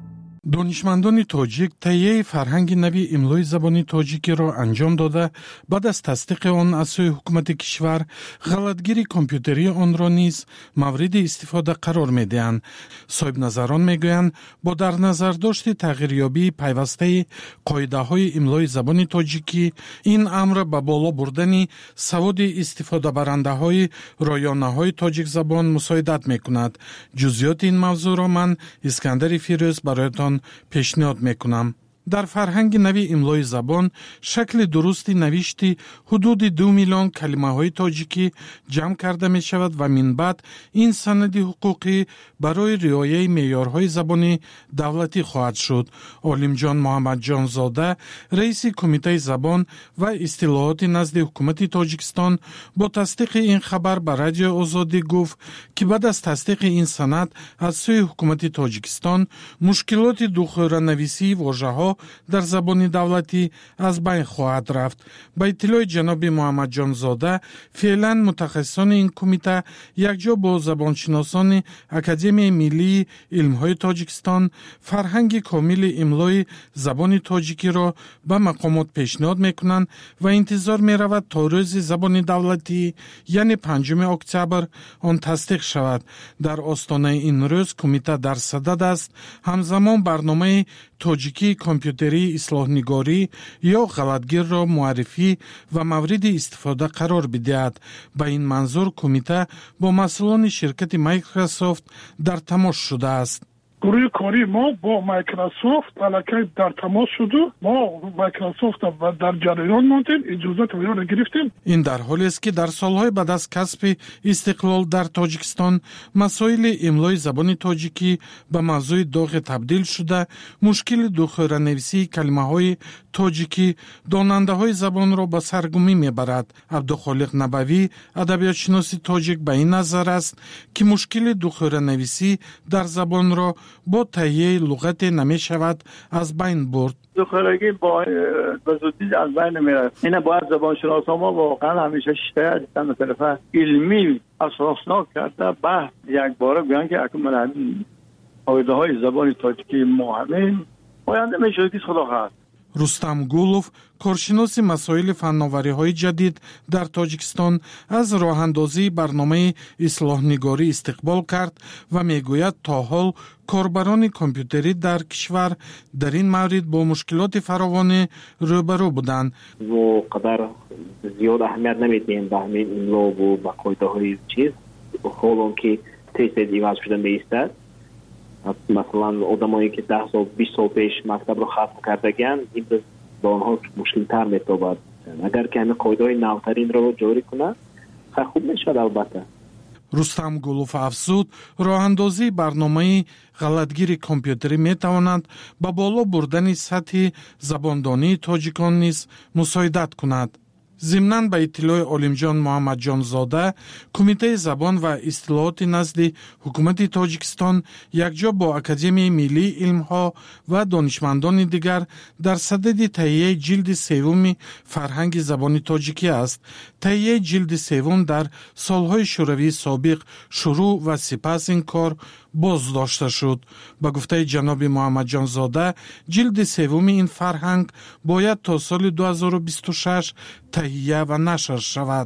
донишмандони тоҷик таҳияи фарҳанги нави имлои забони тоҷикиро анҷом дода, баъд аз тасдиқи он аз сӯи ҳукумати кишвар ғалатгири компютерии онро низ мавриди истифода қарор медиҳанд. соҳибназарон мегӯянд, бо дар назардошти тағйирёбии пайвастаи қоидаҳои имлои забони тоҷикӣ, ин амр ба боло бурдани саводи истифодабарандаҳои роёнаҳои тоҷикзабон мусоидат мекунад. ҷузъиёти ин мавзӯъро ман Искандари Фирӯз бароятон пешниҳод мекунам. дар фарҳанги нави имлои забон шакли дурусти навишти ҳудуди ду миллион калимаҳои тоҷикӣ ҷамъ карда мешавад ва минбаъд ин санади ҳуқуқӣ барои риояи меъёрҳои забони давлатӣ хоҳад шуд. Олимҷон Муҳаммадҷонзода, раиси Кумитаи забон ва истилоҳоти назди ҳукумати Тоҷикистон, бо тасдиқи ин хабар ба Радиои Озодӣ гуфт, ки баъд аз тасдиқи ин санад аз сӯи ҳукумати Тоҷикистон мушкилоти духӯранависии вожаҳо дар забони давлатӣ аз байн хоҳад рафт. Ба иттилои ҷаноби Муҳаммадҷонзода, феълан мутахассисони ин кумита якҷо бо забоншиносони Академияи миллии илмҳои Тоҷикистон фарҳанги комили имлои забони тоҷикиро ба мақомот пешниҳод мекунанд ва интизор меравад то рӯзи забони давлатӣ, яъне панҷуми октябр, он тасдиқ шавад. Дар остонаи ин рӯз кумита дар садад аст ҳамзамон барномаи тоҷикии компютерии ислоҳнигорӣ ё ғалатгирро муаррифӣ ва мавриди истифода қарор бидиҳад. Ба ин манзур кумита бо масъулони ширкати Microsoft дар тамос шудааст. гурӯҳи кори мо бо Microsoft аллакай дар тамос шуду, мо Microsoft дар ҷараён мондем, иҷозати оёро гирифтем. ин дар ҳолест ки дар солҳои баъд аз касби истиқлол дар Тоҷикистон масоили имлои забони тоҷикӣ ба мавзӯи доғе табдил шуда, мушкили духӯранависии калимаҳои тоҷикӣ донандаҳои забонро ба саргумӣ мебарад. Абдухолиқ Набавӣ, адабиётшиноси тоҷик, ба ин назар аст, ки мушкили духӯранависӣ дар забонро бо таҳияи луғате намешавад аз байн бурд. دخترگی با بزودی از بین میره. اینا باید زبانشناسا ما واقعا همیشه شاید از طرف علمی اساسناک کرده بحث یک باره بیان که اکمل قاعده های زبان تاجیکی مهمه آینده میشه که خدا خواهد. рустам гулов, коршиноси масоили фанновариҳои ҷадид дар Тоҷикистон, аз роҳандозии барномаи ислоҳнигорӣ истиқбол кард ва мегӯяд то ҳол корбарони компютерӣ дар кишвар дар ин маврид бо мушкилоти фаровонӣ рӯбарӯ буданд. वो कदर ज़्यादा अहमियत नمیدیم به همین املا و به قاعده‌های چیز حالان که تست دیواز شده می‌ایستد. مثلا آدمایی که ده سال بیست سال پیش مکتب رو ختم کردگن این با آنها مشکل‌تر می‌تابد. اگر که همین قاعده‌های نوترین رو جاری کنه خیلی خوب می‌شود البته. рустам гулов афзуд, роҳандозии барномаи ғалатгири компютерӣ метавонад ба боло бурдани сатҳи забондонии тоҷикон низ мусоидат кунад. зимнан ба иттилои Олимҷон Муҳаммадҷонзода, Кумитаи забон ва истилоҳоти назди ҳукумати Тоҷикистон якҷо бо Академияи миллии илмҳо ва донишмандони дигар дар садади таҳияи ҷилди севуми фарҳанги забони тоҷикӣ аст. таҳияи ҷилди севум дар солҳои шӯравии собиқ шурӯъ ва сипас ин кор боз дошта шуд. ба гуфтаи ҷаноби Муҳаммадҷонзода, ҷилди севуми ин фарҳанг бояд то соли ду ҳазору бисту шаш таҳия ва нашр шавад.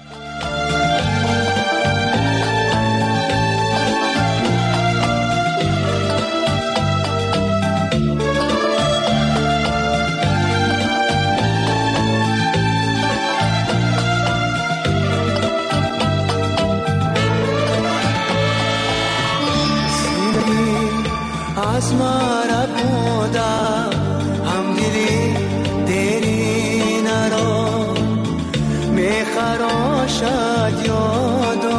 आसमां बूंदा हम दिली तेरी नरो मैं खरोशात यादो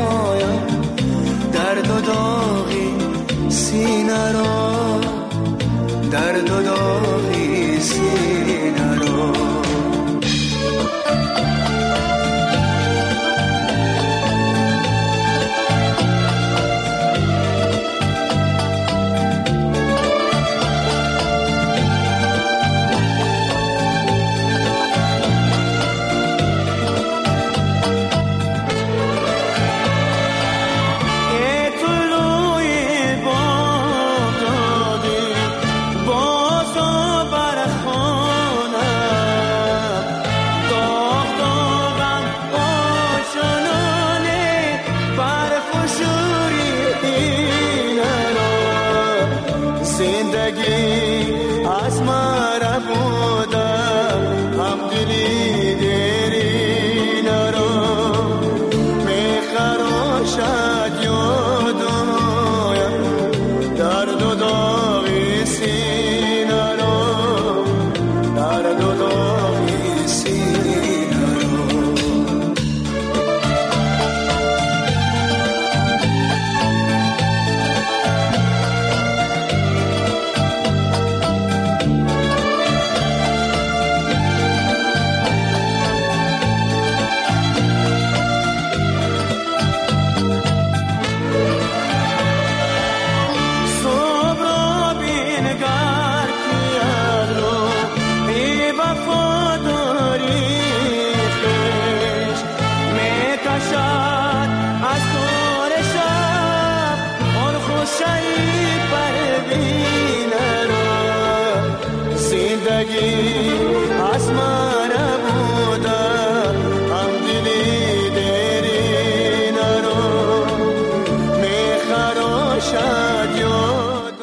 दर्द दोगी सीनरो दर्द दोगी सीनरो زندگی از مرا بوده هم دلی دیری نرو میخراشد یادم درد و داغی سینه رو درد و داغی سینه رو از مرا بوده هم دلی دیری نرو میخراشد یاد.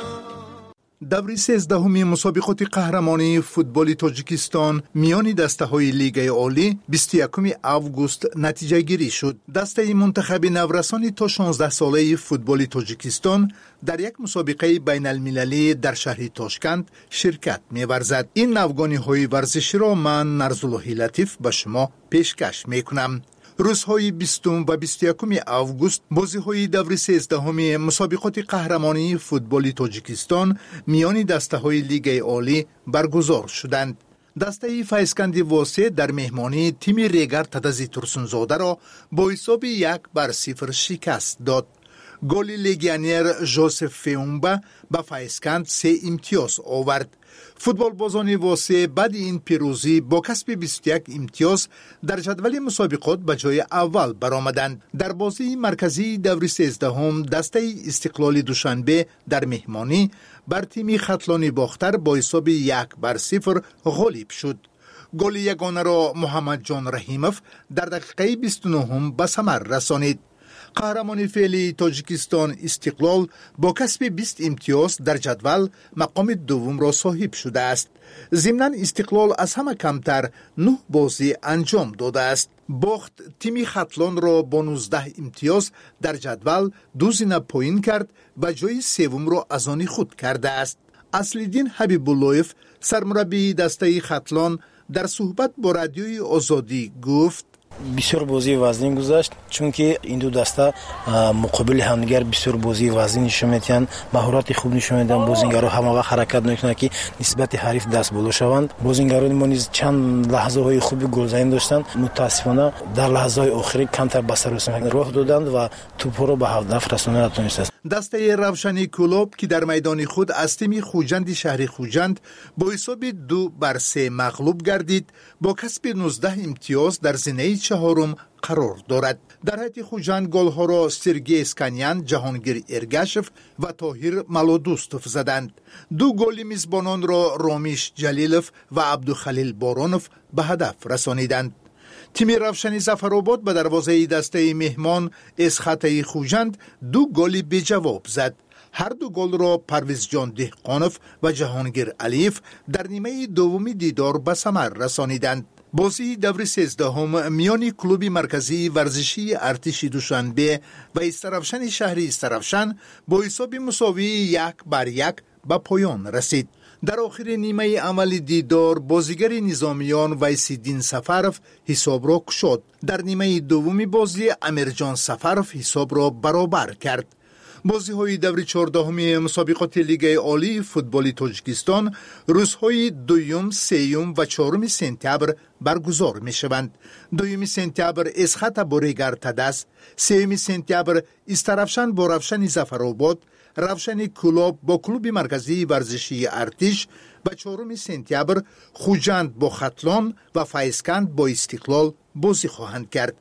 دوری سیزدهمی مسابقات قهرمانی فوتبال تاجیکستان میان دسته‌های لیگ عالی بیست و یکم آگوست نتیجه گیری شد. دسته منتخب نورسان تا شانزده ساله فوتبال تاجیکستان در یک مسابقه بین المللی در شهر تاشکند شرکت می‌ورزد. این نوگانی‌های ورزشی را من نرزالله لطیف به شما پیشکش می‌کنم. روزهای بیستم و بیست و یکم آگوست بازی‌های دور سیزدهم مسابقات قهرمانی فوتبال تاجیکستان میان دسته‌های لیگ عالی برگزار شدند. دسته فیضکند واسه در مهمانی تیم ریگر تدزی ترسونزاده را با حساب یک بر صفر شکست داد. گل لیگیونر جوزف فیومبا به فیضکند سه امتیاز آورد. فوتبال بازان واسه بعد این پیروزی با کسب بیست و یک امتیاز در جدول مسابقات به جای اول برآمدند. در بازی مرکزی دور سیزدهم دسته استقلال دوشنبه در مهمانی بر تیم خطلانی باختر با حساب یک بر صفر غالب شد. گل یگانه را محمد جان رحیموف در دقیقه بیست و نه به ثمر رسانید. قهرمان فعلی تاجیکستان استقلال با کسب بیست امتیاز در جدول مقام دوم را صاحب شده است. ضمناً استقلال از همه کمتر نه بازی انجام داده است. باخت تیم خطلان را با نوزده امتیاز در جدول دو زینه پایین کرد و جای سوم را از آن خود کرده است. اصلیدین حبیب‌اللهیف سرمربی دسته خطلان در صحبت با رادیوی آزادی گفت: بسیار بازی وزنی گذشت، چون که این دو دسته مقابل همدیگر بسیار بازی وزنی نشون میدن، مهارت خوب نشون میدن. بازیگرا همه وقت حرکت میکنن که نسبت حریف دست بالا شوند. بازیگران ما نیز چند لحظه های خوبی گلزنی داشتند، متاسفانه در لحظه های آخری کمتر به سر راه دادند و توپ را به هدف رساندن نتونستند. دسته روشنی کلوب که در میدان خود از تیم خوجند شهر خوجند با حساب دو بر سه مغلوب گردید، با کسب نوزده امتیاز در زینه چهارم قرار دارد. در حیط خوجند گل‌ها را سرگی اسکانیان، جهانگیر ارگاشف و طاهر ملودوستوف زدند. دو گل میزبانان را رامیش جلیلوف و عبدالخلیل بارونوف به هدف رسانیدند. تیم روشنی ظفرآباد به دروازه دسته مهمان اسخطه خوجند دو گل بی جواب زد. هر دو گل را پرویز جان دهقانوف و جهانگیر علیف در نیمه دومی دیدار به ثمر رسانیدند. بازی دور سیزدهم میان کلوب مرکزی ورزشی ارتش دوشنبه و استرافشن شهری استرافشن با حساب مساوی یک بر یک به پایان رسید. در آخر نیمه عمل دیدار بازیگر نظامیان ویسیدین سفرف حساب را کشاد. در نیمه دومی بازی امیرجان سفرف حساب را برابر کرد. بازی های دور چهاردهمی مسابقات لیگ عالی فوتبال تاجیکستان روزهای دوم، سوم و چهارم سپتامبر برگزار می شوند. دوم سپتامبر اسخط با ریگر تدس، سوم سپتامبر استرافشن با روشن ظفرآباد، روشن کلوب با کلوب مرکزی ورزشی ارتش و چهارم سپتامبر خوجند با خطلان و فیضکند با استقلال بازی خواهند کرد.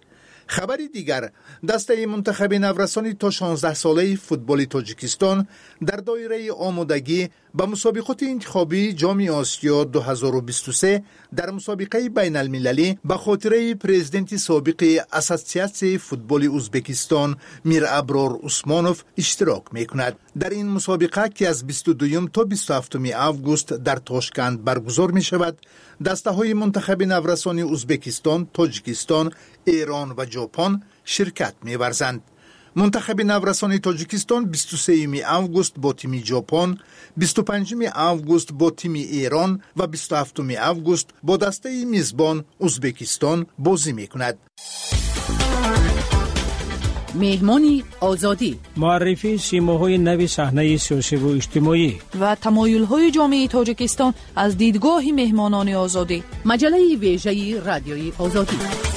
خبری دیگر، دسته منتخب نورسانی تا شانزده ساله فوتبال تاجیکستان در دایره آمادگی به مسابقات انتخابی جام آسیا دو هزار و بیست و سه در مسابقه بین المللی به خاطر پرزیدنت سابق اساسیاسیون فوتبال ازبکستان میر ابرار عثمانوف اشتراک میکند. در این مسابقه که از بیست و دو تا بیست و هفت آگوست در تاشکند برگزار می شود، دسته های منتخب نورسانی ازبکستان، تاجیکستان، ایران و ژاپن شرکت می‌ورزند. منتخب نورسانی تاجیکستان بیست و سوم آگوست با تیم ژاپن، بیست و پنجم آگوست با تیم ایران و بیست و هفتم آگوست با دسته میزبان ازبکستان بازی می‌کند. مهمانی آزادی، معرفی سیماهای نوی صحنه سیاسی و اجتماعی و تمایل‌های جامعه تاجیکستان از دیدگاه مهمانان آزادی. مجله ویژه رادیوی آزادی.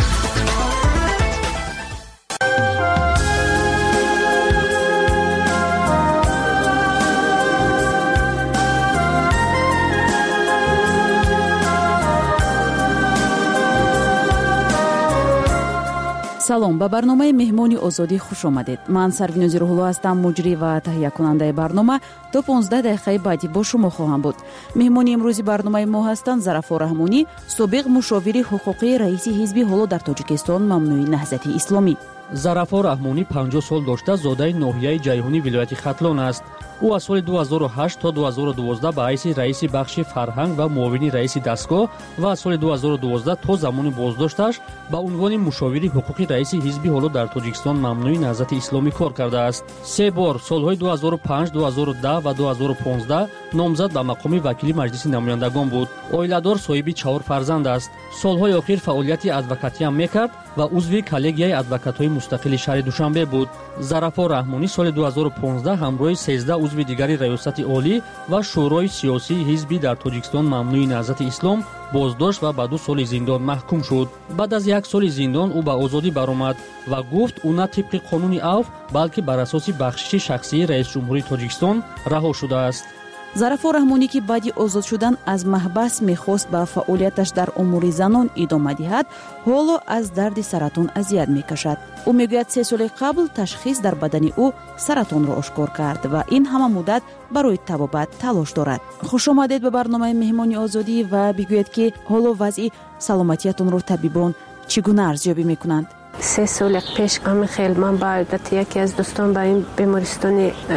салом, ба барномаи меҳмони озодӣ хуш омадед. Ман Сарвинози Рӯҳулло ҳастам, муҷрӣ ва таҳиякунандаи барнома. То понздаҳ дақиқаи баъдӣ бо шумо хоҳам буд. Меҳмони имрӯзи барномаи мо ҳастанд Зарафор Раҳмонӣ, собиқ мушовири ҳуқуқии раиси ҳизби ҳоло дар Тоҷикистон Мамнӯи Наҳзати Исломӣ. Зарафор Раҳмонӣ панҷоҳ сол дошта зодаи ноҳияи Ҷайҳунӣ вилояти Хатлон аст. ӯ аз соли ду ҳазору ҳашт то ду ҳазору дувоздаҳ ба ҳайси раиси бахши фарҳанг ва муовини раиси дастгоҳ ва аз соли ду ҳазору дувоздаҳ то замони боздошташ ба унвони мушовири ҳуқуқи раиси ҳизби ҳоло дар Тоҷикистон Мамнӯи Наҳзати Исломӣ кор кардааст. се бор солҳои ду ҳазору панҷ, ду ҳазору даҳ ва ду ҳазору понздаҳ номзад ба мақоми вакили Маҷлиси намояндагон буд. Оиладор, соҳиби чаҳор фарзанд аст. Солҳои охир фаъолияти адвокатиам мекард ва узви коллегияи адвокатҳои мустақили шаҳри Душанбе буд. Зарафор Раҳмонӣ соли ду ҳазору понздаҳ ҳамроҳи сездаҳ узви дигари раёсати олӣ ва шӯрои сиёсии ҳизби дар Тоҷикистон Мамнӯи Наҳзати Ислом боздошт ва ба ду соли зиндон маҳкум шуд. Баъд аз як соли зиндон ӯ ба озодӣ баромад ва гуфт ӯ на тибқи қонуни авф, балки бар асоси бахшиши шахсии раисҷумҳурии Тоҷикистон раҳо шудааст. Зарафор Раҳмонӣ ки баъди озод шудан аз маҳбас мехост ба фаъолияташ дар умури занон идома диҳад, ҳоло аз дарди саратон азият мекашад. ӯ мегӯяд се соли қабл ташхис дар бадани ӯ саратонро ошкор кард ва ин ҳама муддат барои табобат талош дорад. Хушомадед ба барномаи меҳмони озодӣ ва бигӯед ки ҳоло вазъи саломатиятонро табибон чӣ гуна арзёбӣ мекунанд? سه سال پیش همین خیلی من با عادت یکی از دوستان به این بیمارستان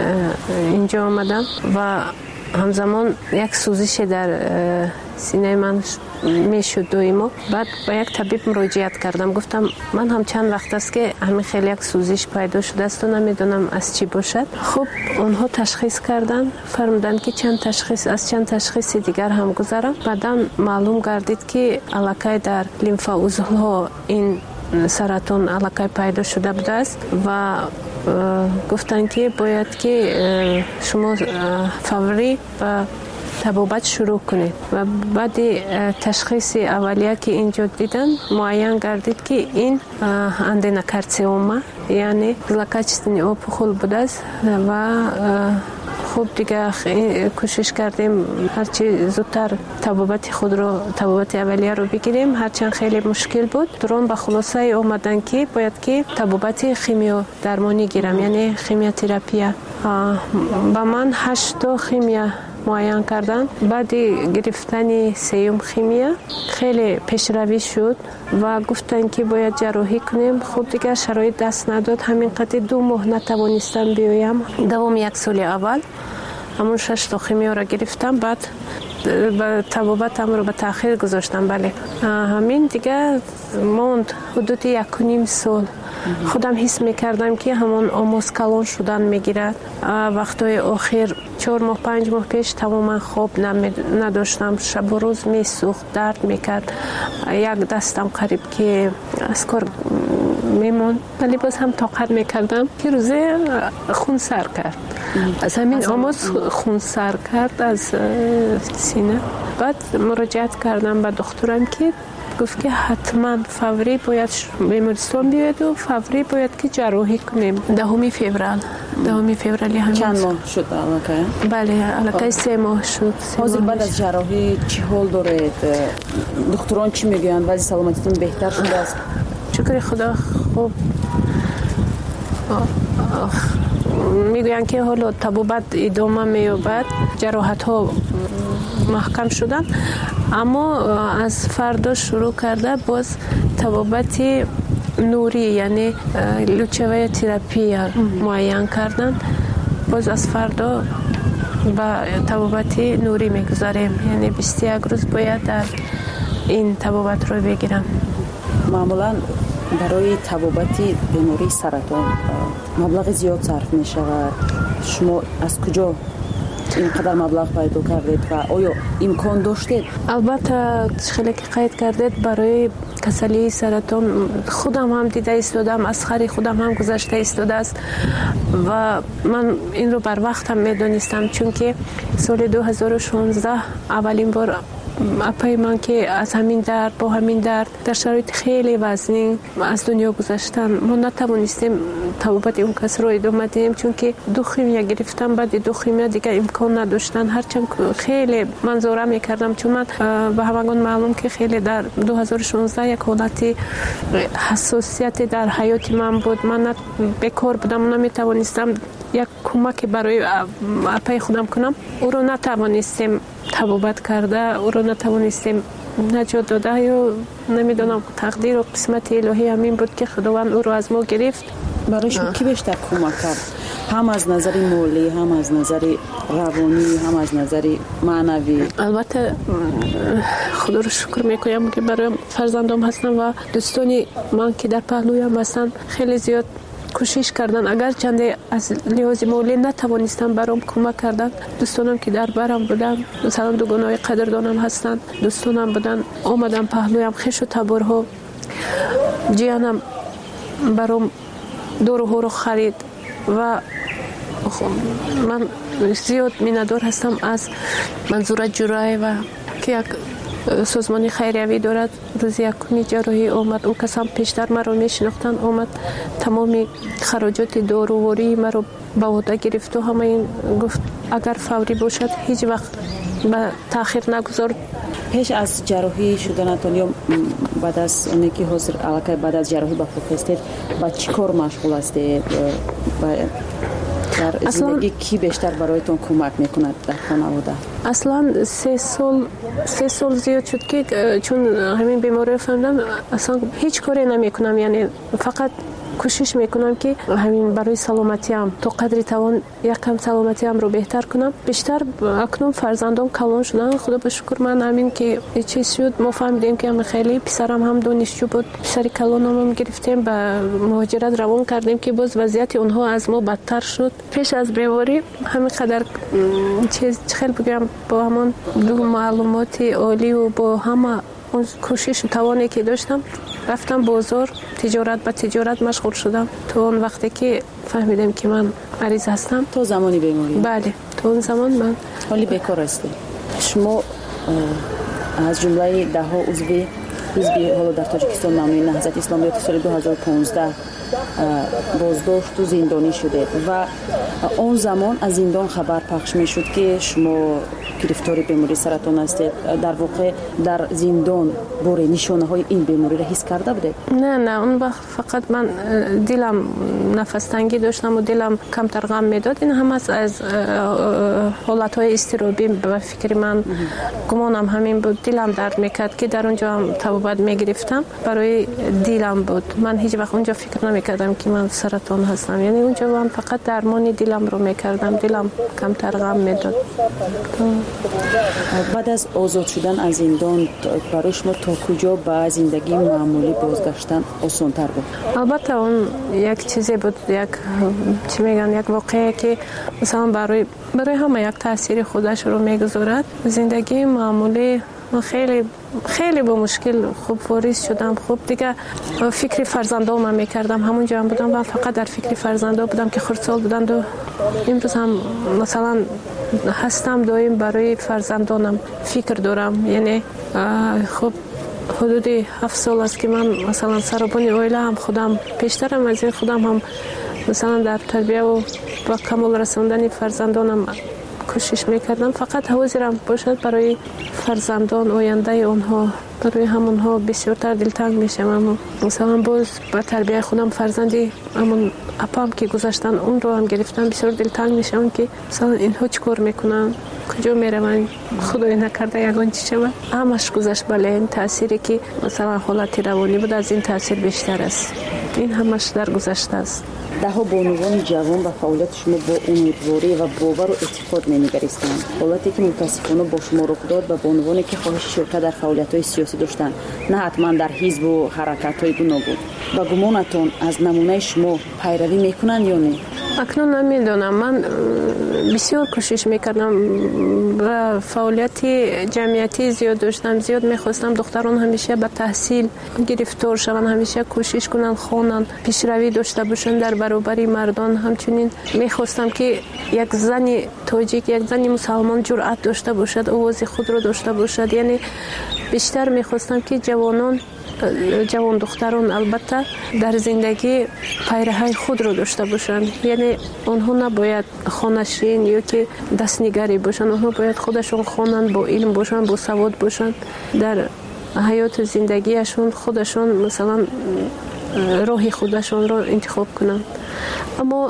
اینجا آمدم و همزمان یک سوزش در سینه من میشد دویمو. بعد با یک طبیب مراجعت کردم، گفتم من هم چند وقت است که همین خیلی یک سوزش پیدا شده است و نمیدونم از چی باشد. خب اونها تشخیص کردن، فرمودن که چند تشخیص از چند تشخیص دیگر هم گذارم. بعدا معلوم گردید که علاقه در لیمف عضوها این سرطان علاقه پیدا شده بوده است و گفتن که باید که شما فوری و طبابت شروع کنید. و بعد تشخیص اولیه که اینجا دیدن معین گردید که این اندنوکارسینوما یعنی زلکاچستانی اوپخول بوده است و خوب دیگه کوشش کردیم هرچی زودتر طبابت خود رو طبابت اولیه رو بگیریم، هرچند خیلی مشکل بود. درون به خلاصه اومدن که باید که طبابت خیمیو درمانی گیرم، یعنی خیمیوتراپی. با من هشت تا خیمیا معین کردن. بعد گرفتن سیوم خیمیا خیلی پیشروی شد و گفتن که باید جراحی کنیم. خود دیگه شرایط دست نداد، همین قدر دو ماه نتوانستم بیایم. دوم یک سال اول همون شش تا خیمیا را گرفتم، بعد با طبابتم رو به تأخیر گذاشتم. بله همین دیگه موند حدود یک و نیم سال. خودم حس میکردم که همون آموز کلان شدن میگیرد. وقتای آخر چهار ماه پنج ماه پیش تماما خواب نداشتم، شب و روز میسوخت، درد میکرد. یک دستم قریب که از کار میمون، ولی باز هم طاقت میکردم که روزه خون سر کرد. از همین آموز خون سر کرد از سینه. بعد مراجعت کردم به دکترم که گفت که حتما فوری باید بیمارستان بیاید و فوری باید که جراحی کنیم. دهمی فوریه دهمی فوریه همین. چند ماه شد علاقه؟ بله علاقه سه ماه شد. حاضر بعد از جراحی چی حال دارید؟ دکتران چی میگویند؟ وضع سلامتیتون بهتر شده است؟ شکر خدا خوب میگویند که حالا طبابت ادامه مییابد، جراحت ها محکم شدن، اما از فردا شروع کرده باز طبابت نوری یعنی لوچوه تراپی معین کردن. باز از فردا با طبابت نوری میگذاریم، یعنی بیست و یک روز باید در این طبابت رو بگیرم. معمولا برای طبابت بیماری سرطان مبلغ زیاد صرف می شود. شما از کجا اینقدر مبلغ پیدا کردید و آیا امکان داشتید؟ البته خیلی که قید کردید برای کسلی سرطان خودم هم دیده ایستادم، از خری خودم هم گذشته ایستاده است و من این رو بر وقت هم میدونستم، چون که سال دو هزار و شانزده اولین بار اپای من که از همین درد با همین درد در شرایط خیلی وزنی از دنیا گذشتن، ما نتوانستیم طبابت اون کس رو ادامه دهیم، چون که دو خیمیا گرفتم، بعد دو خیمیا دیگه امکان نداشتن. هرچند خیلی منظوره میکردم، چون من به همگان معلوم که خیلی در دو هزار و شانزده یک حالت حساسیت در حیات من بود، من بیکار بودم، نمیتوانستم یک کمک برای اپای خودم کنم. او رو نتوانستیم طبابت کرده، او رو نتوانستیم نجات داده، یا نمیدونم تقدیر و قسمت الهی همین بود که خداوند او رو از ما گرفت. برای شما کی بیشتر کمک کرد؟ هم از نظر مالی، هم از نظر روانی، هم از نظر معنوی؟ البته خدا رو شکر میکنم که برای فرزندام هستم و دوستانی من که در پهلویم هستن خیلی زیاد کوشش کردن، اگر چنده از لحاظ مالی نتوانستم برام کمک کردن. دوستانم که در برم بودن، مثلا دوگانای قدردانم هستن، دوستانم بودن آمدن پهلویم، خش و تبرها، جیانم برام دورو رو خرید و من زیاد میندار هستم از منظور جرای و که یک سازمان خیریوی دارد. روز یکمی جراحی آمد، او کس هم پیشتر مرا میشناختن، آمد تمامی خراجات داروواری مرا به عهده گرفت و همه این گفت اگر فوری باشد هیچ وقت به تاخیر نگذار. پیش از جراحی شدنتان یا بعد از اونی که حاضر علاقه بعد از جراحی با خود هستید با چی کار مشغول هستید؟ در زندگی کی بیشتر برایتون کمک میکند در خانواده؟ اصلا سه سال سه سال زیاد شد که چون همین بیماری فهمیدم اصلا هیچ کاری نمیکنم، یعنی فقط کوشش میکنم که همین برای سلامتیم تا قدری توان یکم سلامتیم رو بهتر کنم. بیشتر اکنون فرزندان کلان شدن، خدا به شکر. من همین که چیز شد ما فهمیدیم که هم خیلی پسرم هم دانشجو بود، پسری کلانم هم گرفتیم به مهاجرت روان کردیم که باز وضعیت اونها از ما بدتر شد. پیش از بیماری همین قدر چیز خیلی بگم با همان دو معلومات عالی و با همه اون کوشش و توانی که داشتم رفتم بازار، تجارت به تجارت مشغول شدم تا اون وقتی که فهمیدم که من مریض هستم. تو زمانی بیماری؟ بله، تو اون زمان من حالی بیکار هستی. شما از جمله ده ها عضوی حزب حالا در تاجیکستان نامی نهضت اسلامیات سال دو هزار و پانزده بازداشت و زندانی شده و اون زمان از زندان خبر پخش می شد که شما گرفتار بیماری سرطان هستید. در واقع در زندان بار نشانه های این بیماری را حس کرده بودید؟ نه نه، اون وقت فقط من دلم نفس تنگی داشتم و دلم کمتر غم میداد. این هم از از حالت های اضطرابی به فکر من گمانم همین بود. دلم درد میکرد که در اونجا هم طبابت میگرفتم، برای دلم بود. من هیچ وقت اونجا فکر نمیکردم که من سرطان هستم، یعنی اونجا من فقط درمان دلم رو میکردم، دلم کمتر غم میداد. بعد از آزاد شدن از زندان برای شما تا کجا به زندگی معمولی بازگشتن آسان‌تر بود؟ البته اون یک چیزی بود، یک چی میگن یک واقعه که مثلا برای برای همه یک تاثیر خودش رو میگذارد. زندگی معمولی من خیلی خیلی با مشکل خوب واریز شدم. خوب دیگه فکر فرزندام میکردم، همونجا هم بودم و فقط در فکر فرزندا بودم که خردسال بودند و امروز هم مثلا هستم دایم برای فرزندانم فکر دارم. یعنی خب حدودی هفت سال است که من مثلا سربانی اویله هم خودم پیشترم از این خودم هم مثلا در تربیه و با کمال رساندن فرزندانم کوشش میکردم فقط حاضرم باشد برای فرزندان آینده آنها، برای همونها بسیارتر دلتنگ میشم. مثلا باز با تربیت خودم فرزندی همون اپام که گذاشتن اون رو هم گرفتم، بسیار دلتنگ میشم که مثلا اینها چیکار میکنن، کجا میروند، خدای نکرده یگان چی شود. همش گذشت. بله این تأثیری که مثلا حالت روانی بود از این تأثیر بیشتر است. این همش در گذشته است. دهها بانوان جوان و فعالیت شما با امیدواری و باور و اعتقاد می‌نگریستند. حالتی که متاسفانه با شما رخ داد و بانوانی که خواهش شرکت در فعالیت‌های سیاسی داشتند، نه حتما در حزب و حرکت‌های گوناگون. با گمانتون از نمونه شما پیروی میکنند یا نه؟ اکنون نمیدونم. من بسیار کوشش میکردم و فعالیت جمعیتی زیاد داشتم، زیاد میخواستم دختران همیشه به تحصیل گرفتار شوند، همیشه کوشش کنن خوانن، پیشروی داشته باشن در برابر مردان. همچنین میخواستم که یک زن تاجیک، یک زن مسلمان جرأت داشته باشد، آواز خود رو داشته باشد. یعنی بیشتر میخواستم که جوانان جوان دختران البته در زندگی پیرهی خود رو داشته باشند. یعنی آنها نباید خانشین یا که دستنگری باشند، آنها باید خودشون خوانند، با علم باشند، با سواد باشند، در حیات زندگیشون خودشون مثلا راه خودشون رو انتخاب کنند. اما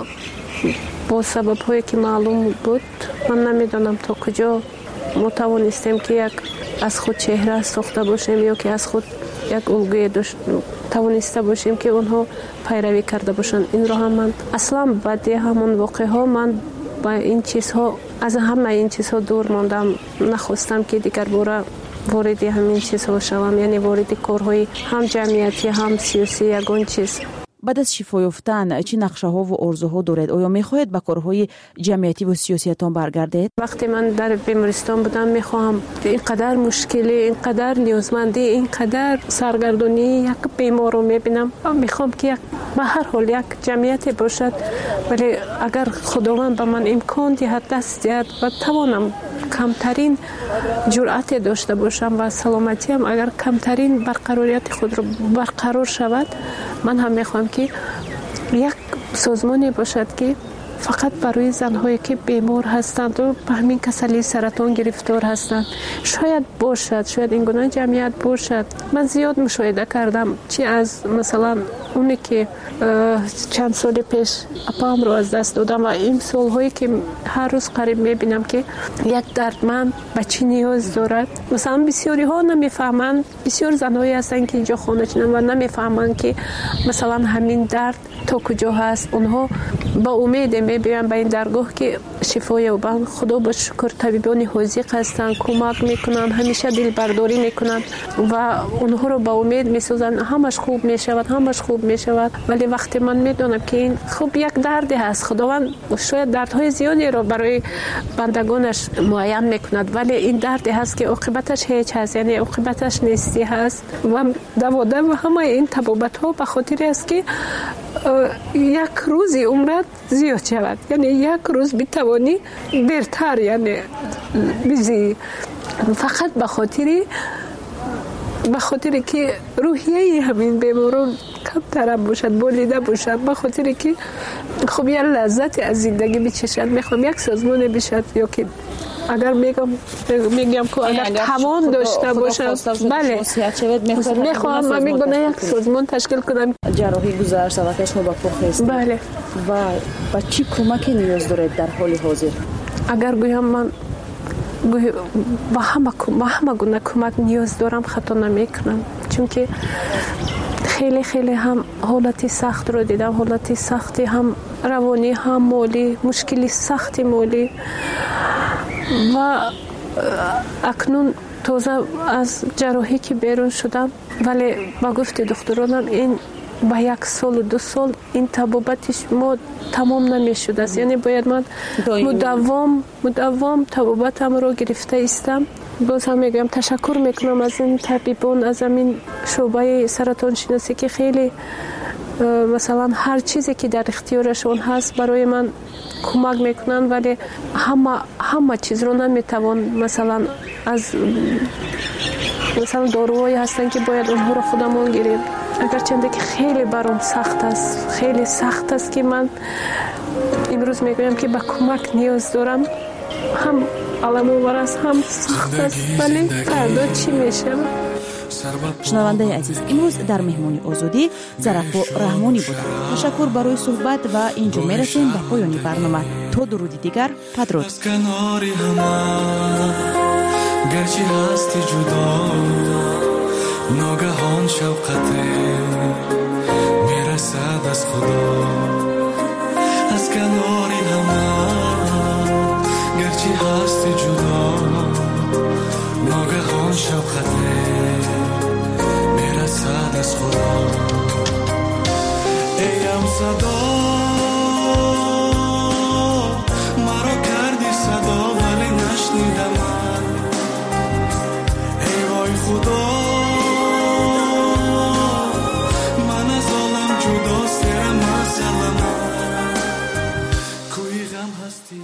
با سبب هایی که معلوم بود من نمیدونم تا کجا ما توانستیم که یک از خود چهره ساخته باشیم یا که از خود یک الگوی داشت توانسته باشیم که اونها پیروی کرده باشن. این رو هم من اصلا بعد همون واقعه ها من با این چیزها از همه این چیزها دور ماندم. نخواستم که دیگر باره وارد همین چیزها شوم، یعنی وارد کارهای هم جمعیتی هم سیاسی یگان چیز. بعد از شفا یافتن چه نقشه ها و آرزوها دارید؟ آیا میخواهید به کارهای جمعیتی و سیاسیتان برگردید؟ وقتی من در بیمارستان بودم میخواهم اینقدر مشکلی، اینقدر نیازمندی، اینقدر سرگردانی یک بیمار رو میبینم، میخوام که یک به هر حال یک جمعیتی باشد، ولی اگر خداوند به من امکان دهد، دست دهد و توانم کمترین جرأت داشته باشم و سلامتیم اگر کمترین برقراریت خود رو برقرار شود، من هم میخوام که یک سازمانی باشد که فقط برای زنهایی که بیمار هستند و به همین کسلی سرطان گرفتار هستند شاید باشد، شاید این گونه جمعیت باشد. من زیاد مشاهده کردم چی از مثلا اونی که چند سال پیش اپام رو از دست دادم و این سالهایی که هر روز قریب میبینم که یک دردمند به چی نیاز دارد. مثلا بسیاری ها نمیفهمند، بسیار زنهایی هستند که اینجا خانه چنن و نمیفهمند که مثلا همین درد تا کجا هست. اونها با امید میبینن به این درگاه که شفا یابن. خدا با شکر طبیبان حاذق هستن، کمک میکنن، همیشه دل برداری میکنن و اونها رو با امید میسازن همش خوب میشود، همش خوب میشود. ولی وقتی من میدونم که این خوب یک دردی هست، خداوند شاید دردهای زیادی رو برای بندگانش معین میکند، ولی این دردی هست که عاقبتش هیچ هست، یعنی عاقبتش نیستی هست و دواده و همه این طبابت ها به خاطر است که یک روزی عمرت زیاد شود، یعنی یک روز بتوانی برتر یعنی بیزی، فقط به خاطر به خاطر که روحیه همین بیماران کمتر باشد، بولیده باشد، به خاطر که خب یه لذت از زندگی بچشد. میخوام یک سازمان بشد یا که اگر میگم میگم که اگر توان داشته باشم، بله میخوام من میگم یک سازمان تشکیل کنم. جراحی گذشت و شما با پخت، بله، و با چی کمکی نیاز دارید در حال حاضر؟ اگر گویم من با همه با همه گونه کمک نیاز دارم خطا نمیکنم، چون که خیلی خیلی هم حالتی سخت رو دیدم، حالتی سختی هم روانی هم مالی، مشکلی سختی مالی و اکنون تازه از جراحی که بیرون شدم، ولی با گفت دکترانم این با یک سال و دو سال این طبابتش ما تمام نمیشد است، یعنی باید من مداوم مداوم طبابتم رو گرفته استم. باز هم میگم تشکر میکنم از این طبیبان، از این شعبه سرطان شناسی که خیلی مثلا هر چیزی که در اختیارشون هست برای من کمک میکنن، ولی همه همه چیز رو نمیتوان مثلا از مثلا داروهایی هستن که باید اونها رو خودمون گیریم. اگرچه که خیلی برام سخت است، خیلی سخت است که من امروز میگویم که به کمک نیاز دارم، هم علاموبر است هم سخت است ولی فردا چی میشه؟ شنونده عزیز، امروز در مهمانی آزادی ظرف رحمانی بودند. تشکر برای صحبت و اینجا میرسیم به پایان برنامه. تا درودی دیگر، بدرود. گرچه هستی جدا ناگهان شوقته میرسد از خدا از کنار همه گرچه هستی جدا ناگهان شوقته میرسد از خدا ایم صدا مرا کردی صدا ولی نشنیدم خدا من از عالم جداست درم از علم کوی غم هستی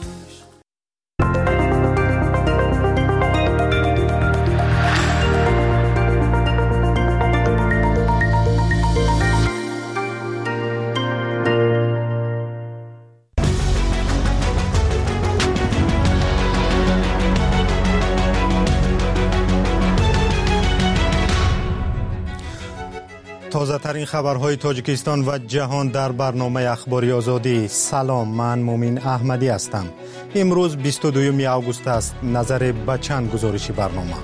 تازه ترین خبرهای تاجیکستان و جهان در برنامه اخباری آزادی. سلام، من مومین احمدی هستم. امروز بیست و دوم آگوست است. نظر به چند گزارشی برنامه.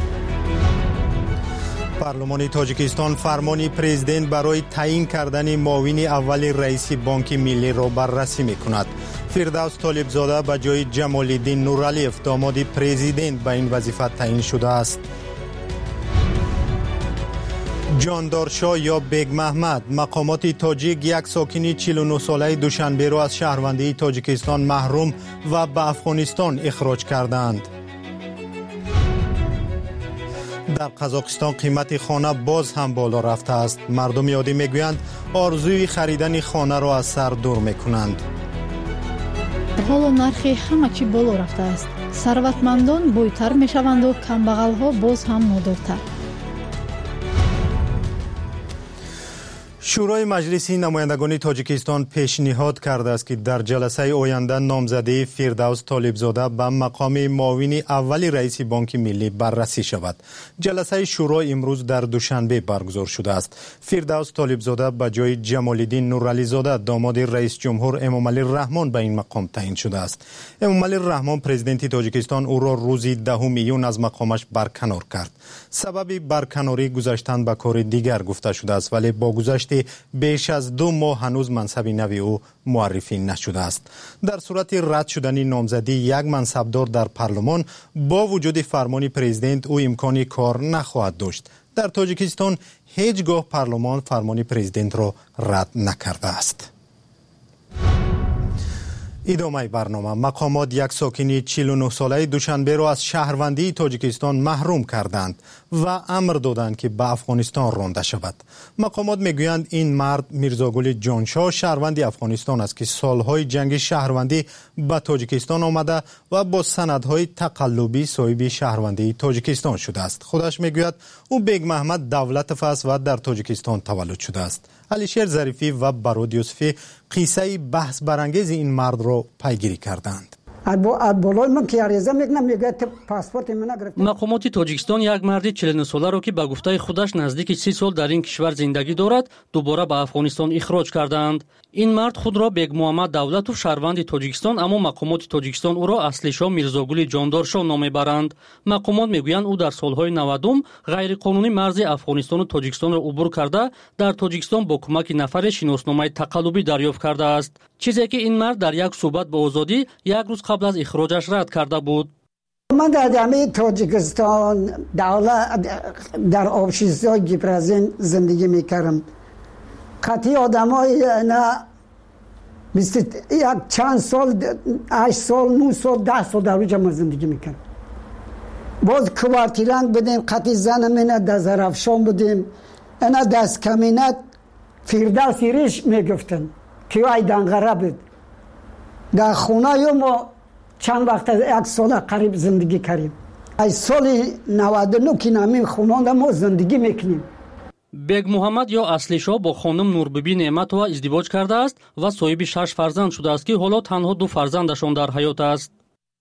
پارلمان تاجیکستان فرمان پرزیدنت برای تعیین کردن معاون اول رئیس بانک ملی را بررسی می‌کند. فردوس طالبزاده به جای جمال‌الدین نورعلیف داماد پرزیدنت به این وظیفه تعیین شده است. جاندارشاه یا بیگ محمد، مقامات تاجیک یک ساکن چهل و نه ساله دوشنبه را از شهروندی تاجیکستان محروم و به افغانستان اخراج کردند. در قزاقستان قیمت خانه باز هم بالا رفته است. مردم عادی میگویند آرزوی خریدن خانه را از سر دور میکنند. حالا نرخی همه چی بالا رفته است. ثروتمندان بویتر میشوند و کمبغل‌ها باز هم نادارتر. شورای مجلس نمایندگان تاجیکستان پیشنهاد کرده است که در جلسه آینده نامزدی فردوس طالبزاده به مقام معاون اول رئیس بانک ملی بررسی شود. جلسه شورا امروز در دوشنبه برگزار شده است. فردوس طالبزاده به جای جمال‌الدین نورعلیزاده داماد رئیس جمهور امامعلی رحمان به این مقام تعیین شده است. امامعلی رحمان پرزیدنت تاجیکستان او را روز دهم ایون از مقامش برکنار کرد. سبب برکناری گذاشتن به کار دیگر گفته شده است، ولی با گذشت بیش از دو ماه هنوز منصب نوی او معرفی نشده است. در صورت رد شدن نامزدی یک منصبدار در پارلمان با وجود فرمان پرزیدنت او امکان کار نخواهد داشت. در تاجیکستان هیچگاه پارلمان فرمان پرزیدنت را رد نکرده است. ادامه برنامه. مقامات یک ساکن چهل و نه ساله دوشنبه را از شهروندی تاجیکستان محروم کردند و امر دادند که به افغانستان رانده شود. مقامات میگویند این مرد میرزاگل جانشاه شهروند افغانستان است که سالهای جنگ شهروندی به تاجیکستان آمده و با سندهای تقلبی صاحب شهروندی تاجیکستان شده است. خودش میگوید او بیگ محمد دولتف است و در تاجیکستان تولد شده است. علیشیر ظریفی و براد یوسفی قصه بحث برانگیز این مرد را پیگیری کردند. مقامات تاجیکستان یک مرد چهل و نه ساله را که به گفته خودش نزدیک سی سال در این کشور زندگی دارد دوباره به افغانستان اخراج کردند. این مرد خود را بیگ محمد دولتوف شهروند تاجیکستان، اما مقامات تاجیکستان او را اصلی شاه میرزاگل جاندارشاه نام میبرند. مقامات میگویند او در سالهای نودم غیر قانونی مرز افغانستان و تاجیکستان را عبور کرده در تاجیکستان با کمک نفر شناسنامه تقلبی دریافت کرده است، چیزی که این مرد در یک صحبت با آزادی یک روز قبل از اخراجش رد کرده بود. من در جامعه تاجیکستان دولت در آبشیزهای گیپرازین زندگی میکردم. قطعی آدم های نه بیست یک چند سال، هشت سال، نه سال، ده سال در روی ما زندگی میکردم. باز کوارتیرنگ بودیم، قطعی زن منه در زرافشان بودیم. اینا دست کمینت فردوس ریش میگفتن که وای دنگره بود. در خونه ما چند وقت یک سال قریب زندگی کردیم. از سال نود و نه که نمیم خونه ما زندگی میکنیم. بیگ محمد یا اصلی شاه با خانم نوربیبی نعمتова ازدواج کرده است و صاحب شش فرزند شده است که حالا تنها دو فرزندشان در حیات است.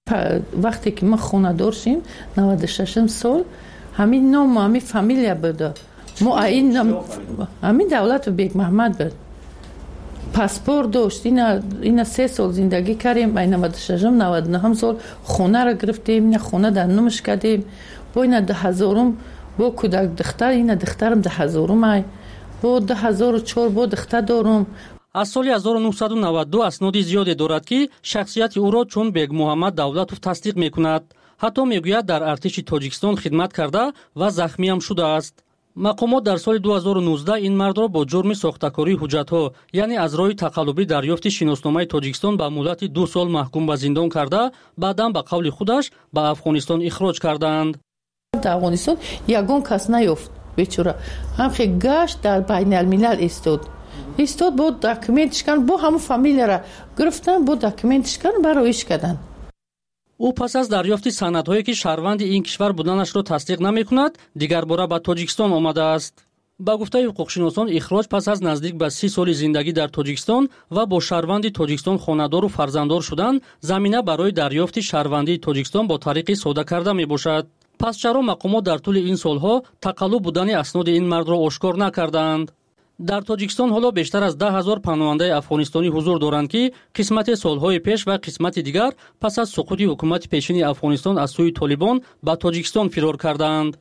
وقتی که ما خونه دار شیم نود و شش سال همین نام و همین فامیلیا بود. ما این نام همین دولت بیگ محمد بود. پاسپورت داشت. اینا اینا سه سال زندگی کردیم. این نود و شش نود و نه سال خونه را گرفتیم. این خونه در نامش کردیم. با این ده هزارم با کودک دختر این دخترم ده هزارم ای با ده هزار و چهار با دختر دارم. аз соли ҳазору нуҳсаду наваду асноди зиёде дорад ки шахсияти ӯро чун бег муҳаммад давлатов тасдиқ мекунад. ҳатто мегӯяд дар артиши тоҷикистон хидмат карда ва захмиам шудааст. мақомот дар соли ду ҳазору нуздаҳ ин мардро бо ҷурми сохтакории ҳуҷҷатҳо яъне аз роҳи тақаллубӣ дарёфти шиносномаи тоҷикистон ба муддати ду сол маҳкум ба зиндон карда баъдан ба қавли худаш ба афғонистон ихроҷ кардаанд. дар афғонистон ягон кас наёфт бечора ҳамхе гашт дар байналмилал истод истод бо документиш кан бо ҳамон фамилияра гирифтан бо документиш кан бароиш кадан. ӯ пас аз дарёфти санадҳое ки шаҳрванди ин кишвар буданашро тасдиқ намекунад дигарбора ба тоҷикистон омадааст. ба гуфтаи ҳуқуқшиносон ихроҷ пас аз наздик ба си соли зиндагӣ дар тоҷикистон ва бо шаҳрванди тоҷикистон хонадору фарзанддор шудан замина барои дарёфти шаҳрвандии тоҷикистон бо тариқи сода карда мебошад. пас чаро мақомот дар тӯли ин солҳо тақаллуб будани асноди ин мардро ошкор накардаанд? дар тоҷикистон ҳоло бештар аз даҳ ҳазор паноҳандаи афғонистонӣ ҳузур доранд ки қисмати солҳои пеш ва қисмати дигар пас аз суқути ҳукумати пешини афғонистон аз сӯи толибон ба тоҷикистон фирор кардаанд.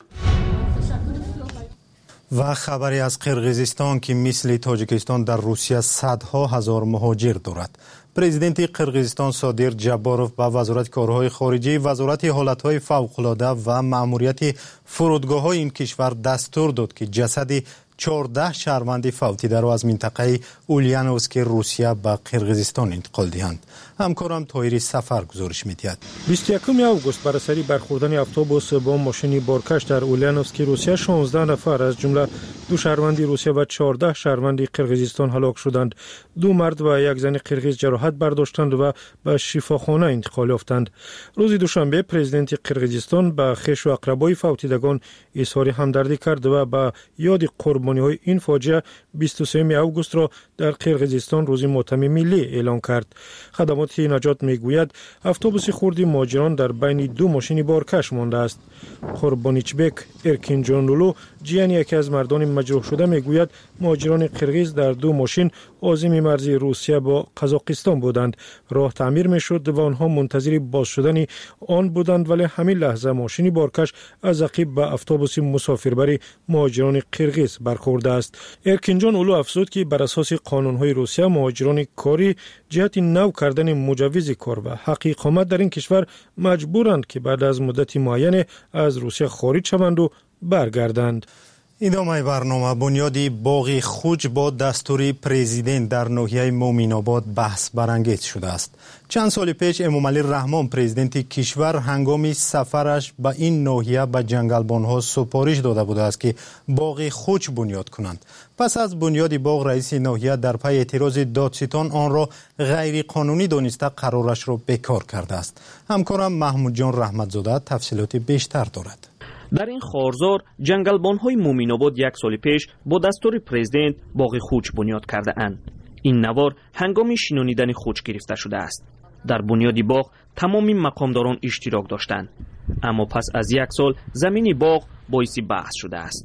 ва хабаре аз қирғизистон ки мисли тоҷикистон дар русия садҳо ҳазор муҳоҷир дорад. президенти қирғизистон Содир Ҷабборов ба вазорати корҳои хориҷӣ, вазорати ҳолатҳои фавқулода ва маъмурияти фурудгоҳҳои ин кишвар дастур дод ки ҷасади чордаҳ шаҳрванди фавтидаро аз минтақаи ульяновски русия ба қирғизистон интиқол диҳанд. ҳамкорам Тоҳири Сафар гузориш медиҳад. بیست و یکم август бар асари бархӯрдани автобус бо мошини боркаш дар ульяновски русия шонздаҳ нафар аз ҷумла ду шаҳрванди русия ва чордаҳ шаҳрванди қирғизистон ҳалок шуданд. ду мард ва як зани қирғиз ҷароҳат бардоштанд ва ба шифохона интиқол ёфтанд. рӯзи душанбе президенти қирғизистон ба хешу ақрабои фавтидагон изҳори ҳамдардӣ кард ва ба ёди қурбониҳои ин фоҷиа бисту сеюми августро дар қирғизистон рӯзи мотами миллӣ эълон кард. хадамоти наҷот мегӯяд автобуси хурди муҳоҷирон дар байни ду мошини боркаш мондааст. қурбоничбек Эркинҷонлулу ҷияни яке аз мардони маҷрӯҳшуда мегӯяд муҳоҷирони қирғиз дар ду мошин озими марзи русия бо қазоқистон буданд. роҳ таъмир мешуд ва онҳо мунтазири боз шудани он буданд, вале ҳамин лаҳза мошини боркаш аз ақиб ба автобуси мусофирбари муҳоҷирони қирғиз бархӯрдааст. Эркинҷон улу афзуд ки бар асоси қонунҳои русия муҳоҷирони корӣ ҷиҳати нав кардани муҷаввизи кор ва ҳаққи иқомат дар ин кишвар маҷбуранд ки баъд аз муддати муайяне аз русия хориҷ шаванду баргарданд. идомаи барнома. бунёди боғи хуҷ бо дастури президент дар ноҳияи Муъминобод баҳс барангез шудааст. чанд соли пеш Эмомалӣ Раҳмон президенти кишвар ҳангоми сафараш ба ин ноҳия ба ҷангалбонҳо супориш дода будааст ки боғи хуҷ бунёд кунанд. пас аз бунёди боғ раиси ноҳия дар пай эътирози додситон онро ғайриқонунӣ дониста қарорашро бекор кардааст. ҳамкорам Маҳмудҷон Раҳматзода тафсилоти бештар дорад. дар ин хорзор ҷангалбонҳои Муъминобод як соли пеш бо дастури президент боғи хуҷ бунёд кардаанд. ин навор ҳангоми шинонидани хуҷ гирифта шудааст. дар бунёди боғ тамоми мақомдорон иштирок доштанд, аммо пас аз як сол замини боғ боиси баҳс шудааст.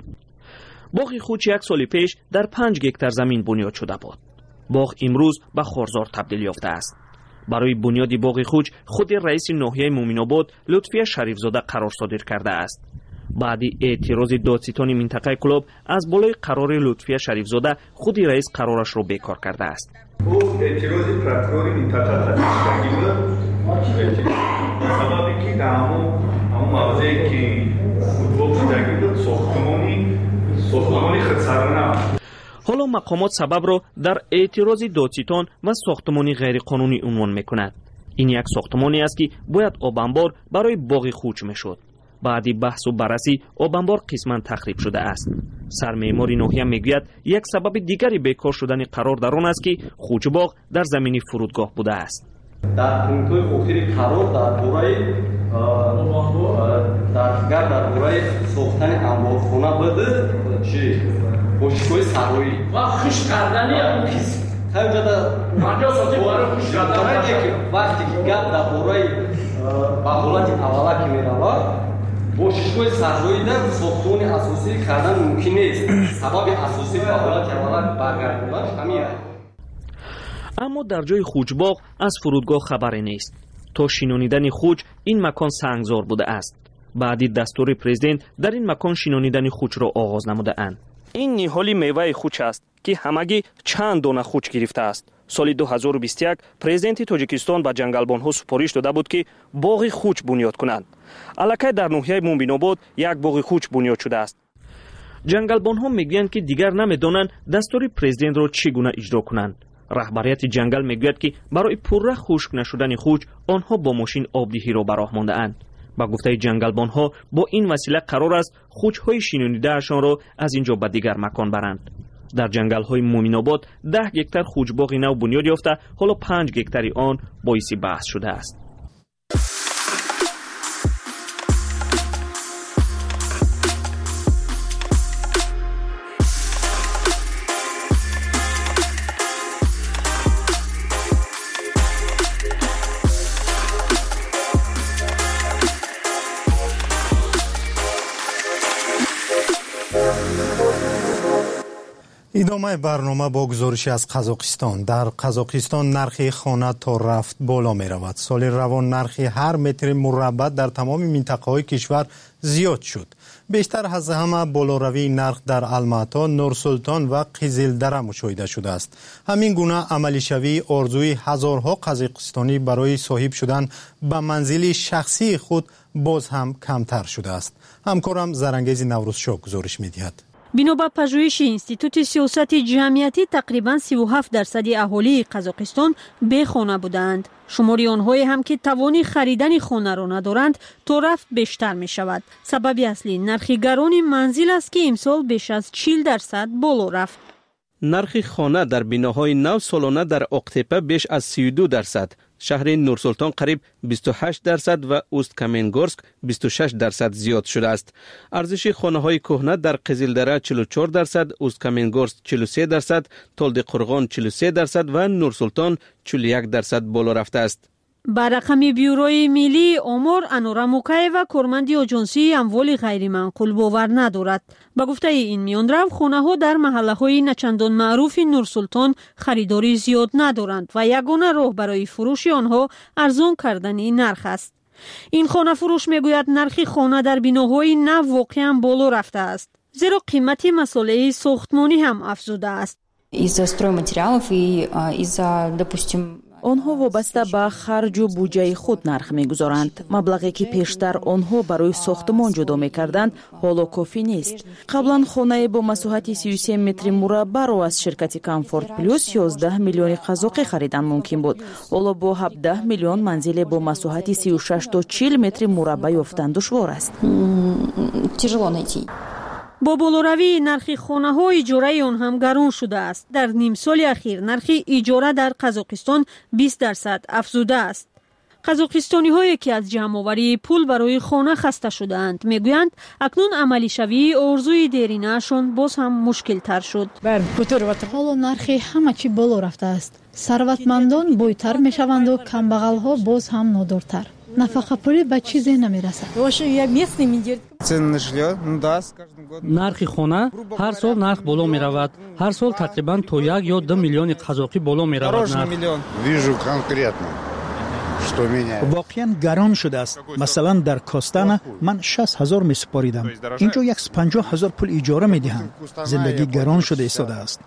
боғи хуҷ як соли пеш дар панҷ гектар замин бунёд шуда буд. боғ имрӯз ба хорзор табдил ёфтааст. барои бунёди боғи хуҷ худи раиси ноҳияи Муъминобод Лутфия Шарифзода қарор содир кардааст. баъди эътирози додситони минтақаи Кулоб аз болои қарори Лутфия Шарифзода худи раис қарорашро бекор кардааст. ӯ эътирози прокурори минтақа татиқдагӣ буд. сабаби ки дар ҳамон ҳамон мавзеъе ки футбол шудагӣ буд сохтмони сохтмони худсарона. ҳоло мақомот сабабро дар эътирози додситон ва сохтмони ғайриқонунӣ унвон мекунад. ин як сохтмоне аст ки бояд обанбор барои боғи хуҷ мешуд. баъди баҳсу баррасӣ обанбор қисман тахриб шудааст. сармеъмори ноҳия мегӯяд як сабаби дигари бекор шудани қарор дар он аст ки хуҷбоғ дар замини фурудгоҳ будааст. дар пунктҳои охири қарор дар бораи гар дар бораи сохтани амборхона буд чи бошикҳои сароӣ ва хушк кардани вақте ки гап дар бораи ба ҳолати аввала ки меравад бо шишмои сарроида сохтмони асосӣ кардан мумкин нест. Сабаби асосӣ ба ҳолати аввала баргардонданаш ҳамин аст. аммо дар ҷои хуҷбоғ аз фурудгоҳ хабаре нест. то шинонидани хуҷ ин макон сангзор будааст. баъди дастури президент дар ин макон шинонидани хуҷро оғоз намудаанд. ин ниҳоли меваи хуҷ аст ки ҳамагӣ чанд дона хуҷ гирифтааст. соли ду ҳазору бисту як президенти тоҷикистон ба ҷангалбонҳо супориш дода буд ки боғи хуҷ бунёд кунанд. аллакай дар ноҳияи муминобод як боғи хуҷ бунёд шудааст. ҷангалбонҳо мегӯянд ки дигар намедонанд дастури президентро чӣ гуна иҷро кунанд. раҳбарияти ҷангал мегӯяд ки барои пурра хушк нашудани хуҷ онҳо бо мошин обдиҳиро ба роҳ мондаанд. ба гуфтаи ҷангалбонҳо бо ин васила қарор аст хуҷҳои шинонидаашонро аз ин ҷо ба дигар макон баранд. дар ҷангалҳои муминобод даҳ гектар хуҷбоғи нав бунёд ёфта, ҳоло панҷ гектари он боиси баҳс шудааст. ادامه برنامه با گزارشی از قزاقستان. در قزاقستان نرخ خانه تا رفت بالا می رود. سال روان نرخ هر متر مربع در تمام منطقه های کشور زیاد شد. بیشتر از همه بالاروی نرخ در الماتا، نورسلطان و قزلدره مشاهده شده است. همین گونه عملی شوی آرزوی هزارها قزاقستانی برای صاحب شدن به منزل شخصی خود باز هم کمتر شده است. همکارم زرنگیز نوروزشاه گزارش می دهد. бино ба пажӯҳиши институти сиёсати ҷамъиятӣ тақрибан си و هفت дарсади аҳолии қазоқистон бехона буданд. шумори онҳое ҳам ки тавони харидани хонаро надоранд то рафт бештар мешавад. сабаби аслӣ нархи гарони манзил аст ки имсол беш аз чил дарсад боло рафт. нархи хона дар биноҳои нав солона дар оқтепа беш аз си و دو дарсад, шаҳри нурсултон қариб бисту ҳашт дарсад ва уст-каменгорск бисту шаш дарсад зиёд шудааст. арзиши хонаҳои кӯҳна дар қизилдара чилу чор дарсад, уст-каменгорск чилу се дарсад, толдиқурғон чилу се дарсад ва нурсултон чилу як дарсад боло рафтааст. ба рақами бюрои миллии омор Анура Мукаева, корманди оҷонсии амволи ғайриманқул, бовар надорад. ба гуфтаи ин миёнрав, хонаҳо дар маҳаллаҳои начандон маъруфи Нурсултон харидорӣ зиёд надоранд ва ягона роҳ барои фурӯши онҳо арзон кардани нарх аст. ин хонафурӯш мегӯяд нархи хона дар биноҳои нав воқеан боло рафтааст, зеро қимати масолеи сохтмонӣ ҳам афзудааст. из-за стройматериалов и из-за, допустим, онҳо вобаста ба харҷу буҷаи худ нарх мегузоранд. маблағе ки пештар онҳо барои сохтмон ҷудо мекарданд, ҳоло кофӣ нест. қаблан хонае бо масоҳати си و سه метри мураббаъро аз ширкати Comfort Plus ёздаҳ миллиони қазоқӣ харидан мумкин буд. ҳоло бо ҳабдаҳ миллион манзиле бо масоҳати си و шаш то чил метри мураббаъ ёфтан душвор аст. тяжело найти. бо болоравии нархи хонаҳо иҷораи он ҳам гарон шудааст. дар нимсоли ахир нархи иҷора дар Қазоқистон бист дарсад афзудааст. қазоқистониҳое ки аз ҷамъоварии пул барои хона хаста шудаанд, мегӯянд акнун амалишавии орзуи деринаашон боз ҳам мушкилтар шуд. ҳоло нархи ҳама чӣ боло рафтааст. сарватмандон бойтар мешаванду камбағалҳо боз ҳам нодортар. нафақапулӣ ба чизе намерасад. нархи хона ҳар сол нарх боло меравад. ҳар сол тақрибан то як ё ду миллиони қазоқӣ боло меравад. воқеан гарон шудааст. масалан дар Костана ман шаст ҳазор месупоридам, инҷо яксад و панҷоҳ ҳазор пул иҷора медиҳанд. зиндагӣ гарон шуда истодааст.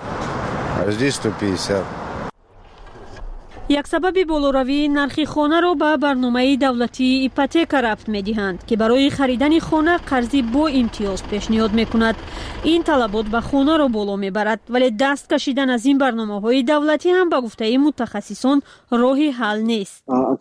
як сабаби болоравии нархи хонаро ба барномаи давлатии ипотека рабт медиҳанд ки барои харидани хона қарзи бо имтиёз пешниҳод мекунад. ин талабот ба хонаро боло мебарад, вале даст кашидан аз ин барномаҳои давлатӣ ҳам ба гуфтаи мутахассисон роҳи ҳал нест.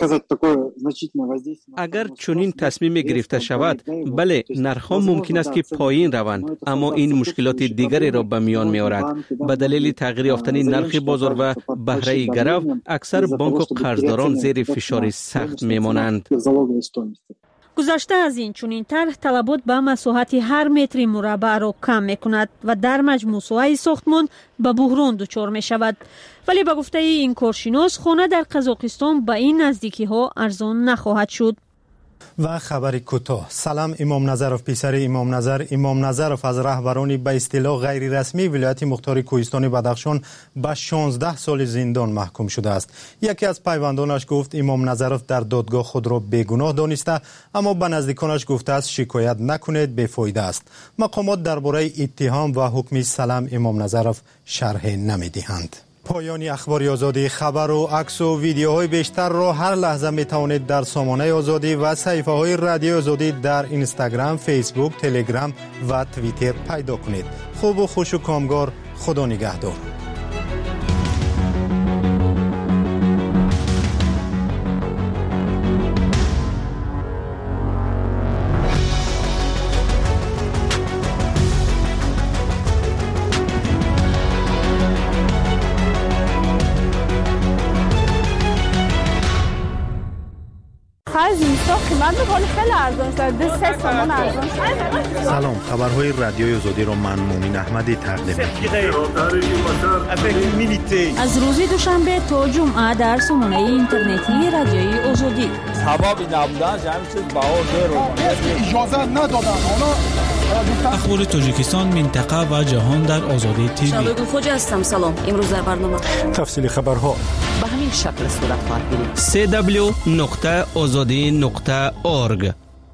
агар чунин тасмиме гирифта шавад, бале нархҳо мумкин аст ки поин раванд, аммо ин мушкилоти дигареро ба миён меорад. ба далели тағйир ёфтани нархи бозор ва баҳраи гарав, аксар бонку қарздорон зери фишори сахт мемонанд. گذشته از این چنین طرح طلبات به مساحت هر متر مربع را کم میکند و در مجموع ساحت ساختمان به بحران دچار می شود. ولی به گفته این کارشناس خانه در قزاقستان به این نزدیکی ها ارزان نخواهد شد. و خبر کوتاه. سلام امام نظرов پسر امام نظر امام نظرов از رهبران به اصطلاح غیر رسمی ولایت مختار کوهستان بدخشان به شانزده سال زندان محکوم شده است. یکی از پیوندانش گفت امام نظرов در دادگاه خود را بیگناه دانسته، اما به نزدیکانش گفته است شکایت نکنید، بیفایده است. مقامات درباره اتهام و حکم سلام امام نظرов شرح نمیدهند. پایان اخبار آزادی. خبر و عکس و ویدیوهای بیشتر را هر لحظه می توانید در سامانه آزادی و صفحه های رادیو آزادی در اینستاگرام، فیسبوک، تلگرام و توییتر پیدا کنید. خوب و خوش و کامگار. خدا نگهدار. سلام، خبرهای رادیوی آزادی را من مومن احمدی تقدیم می‌کنم. از روز دوشنبه تا جمعه در سامانه اینترنتی رادیوی آزادی. سبب نبودن همین چیز بهار اجازه ندادن. اخبار تاجیکستان، منطقه و جهان در آزادی تیوی. شادو خوجا هستم. سلام. امروز در برنامه تفصیل خبرها به همین شکل صورت خواهد گرفت. سی دبلیو نقطه آزادی نقطه اورگ.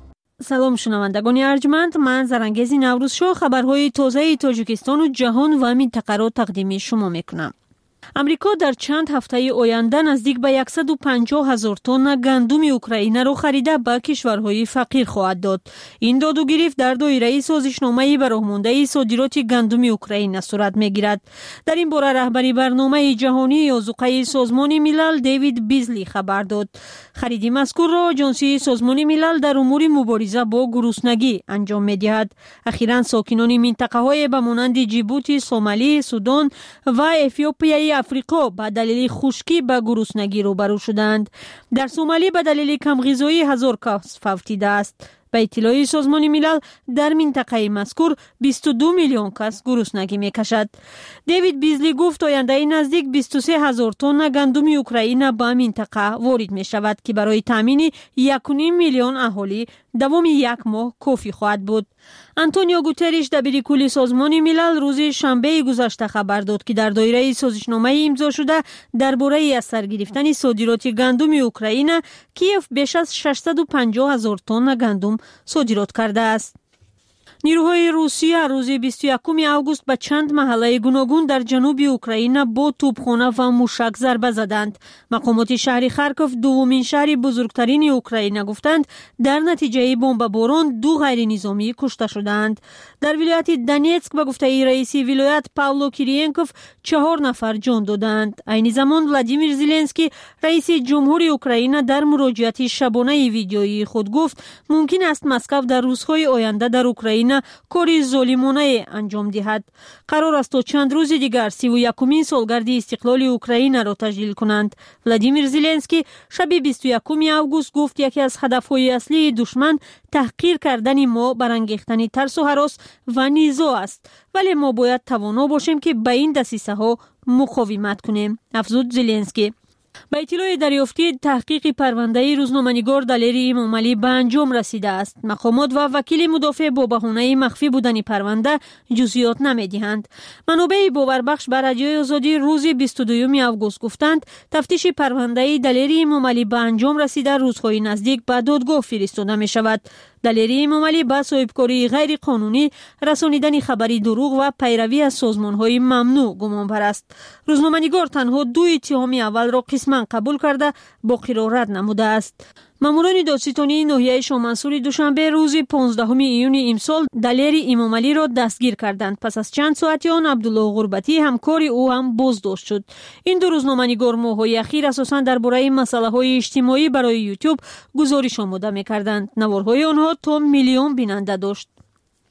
سلام شنوندگان ارجمند، من زرنگیز نوروز شو خبرهای تازه تاجیکستان و جهان و منطقه را تقدیم شما میکنم. امریکا در چند هفته آینده نزدیک به صد و پنجاه هزار تن گندم اوکراینه را خریده به کشورهای فقیر خواهد داد. این داد و گرفت در دایره سازشنامه برآمده صادرات گندم اوکراینه صورت میگیرد. در این باره رهبری برنامه جهانی آذوقه سازمان ملل دیوید بیزلی خبر داد. خرید مذکور را آژانس سازمان ملل در امور مبارزه با گرسنگی انجام میدهد. اخیراً ساکنان منطقه های به مانند جیبوتی، سومالی، سودان و افریقای افریقا به دلیل خشکی به گرسنگی روبرو شدند. در سومالی به دلیل کمغذایی هزار کس فوت دیده است. به اطلاع سازمان ملل در منطقه مذکور بیست و دو میلیون کس گرسنگی میکشد. دیوید بیزلی گفت آینده نزدیک بیست و سه هزار تن گندم اوکراینه به منطقه وارد می شود که برای تامین یک و نیم میلیون اهالی دوام یک ماه کافی خواهد بود. آنتونیو گوتریش دبیر کل سازمان ملل روز شنبه گذشته خبر داد که در دایره سازشنامه امضا شده درباره از سر گرفتن صادرات گندم اوکراینه کیف بیش از ششصد و پنجاه هزار تن گندم صادرات کرده است. نیروهای روسیه روز بیست و یکم اوگوست به چند محله گوناگون در جنوب اوکراینه با توپخانه و موشک ضربه زدند. مقامات شهر خارکوف، دومین شهر بزرگترین اوکراینه، گفتند در نتیجه بمباران دو غیر نظامی کشته شدند. در ولایت دونیتسک به گفته رئیس ولایت پاولو کیریینکوف چهار نفر جان دادند. عین زمان ولادیمیر زلنسکی رئیس جمهوری اوکراینه در مراجعه شبانه ویدیویی خود گفت ممکن است مسکو در روزهای آینده در اوکراینه کاری ظالمانه انجام دهد. قرار است تا چند روز دیگر سی و یکمین سالگرد استقلال اوکراینه را تجلیل کنند. ولادیمیر زلنسکی شب بیست و یکم اوگوست گفت یکی از هدفهای اصلی دشمن تحقیر کردن ما، برانگیختن ترس و هراس و نیزا است، ولی ما باید توانا باشیم که به این دسیسه ها مقاومت کنیم، افزود زلنسکی. به اطلاع دریافتی تحقیق پرونده روزنامه‌نگار دلیری امامعلی به انجام رسیده است. مقامات و وکیل مدافع با بهانه مخفی بودن پرونده جزئیات نمی‌دهند. منابع باوربخش به رادیوی آزادی روز بیست و دوم اوگوست گفتند تفتیش پرونده دلیری امامعلی به انجام رسیده روزهای نزدیک به دادگاه فرستاده می‌شود. دلیری امامعلی با صاحبکاری غیر قانونی، رسانیدن خبری دروغ و پیروی از سازمان‌های ممنوع گمانبر است. روزنامه‌نگار تنها دو اتهام اول را قسماً قبول کرده باقی را رد نموده است. ماموران دادستانی ناحیه شامنصور دوشنبه روز پانزدهم ایون امسال دلیری امامعلی را دستگیر کردند. پس از چند ساعتی آن عبدالله غربتی همکار او هم بازداشت شد. این دو روزنامه‌نگار ماه‌های اخیر اساساً درباره مسائل اجتماعی برای یوتیوب گزارش آماده می‌کردند. نوارهای آنها تا میلیون بیننده داشت.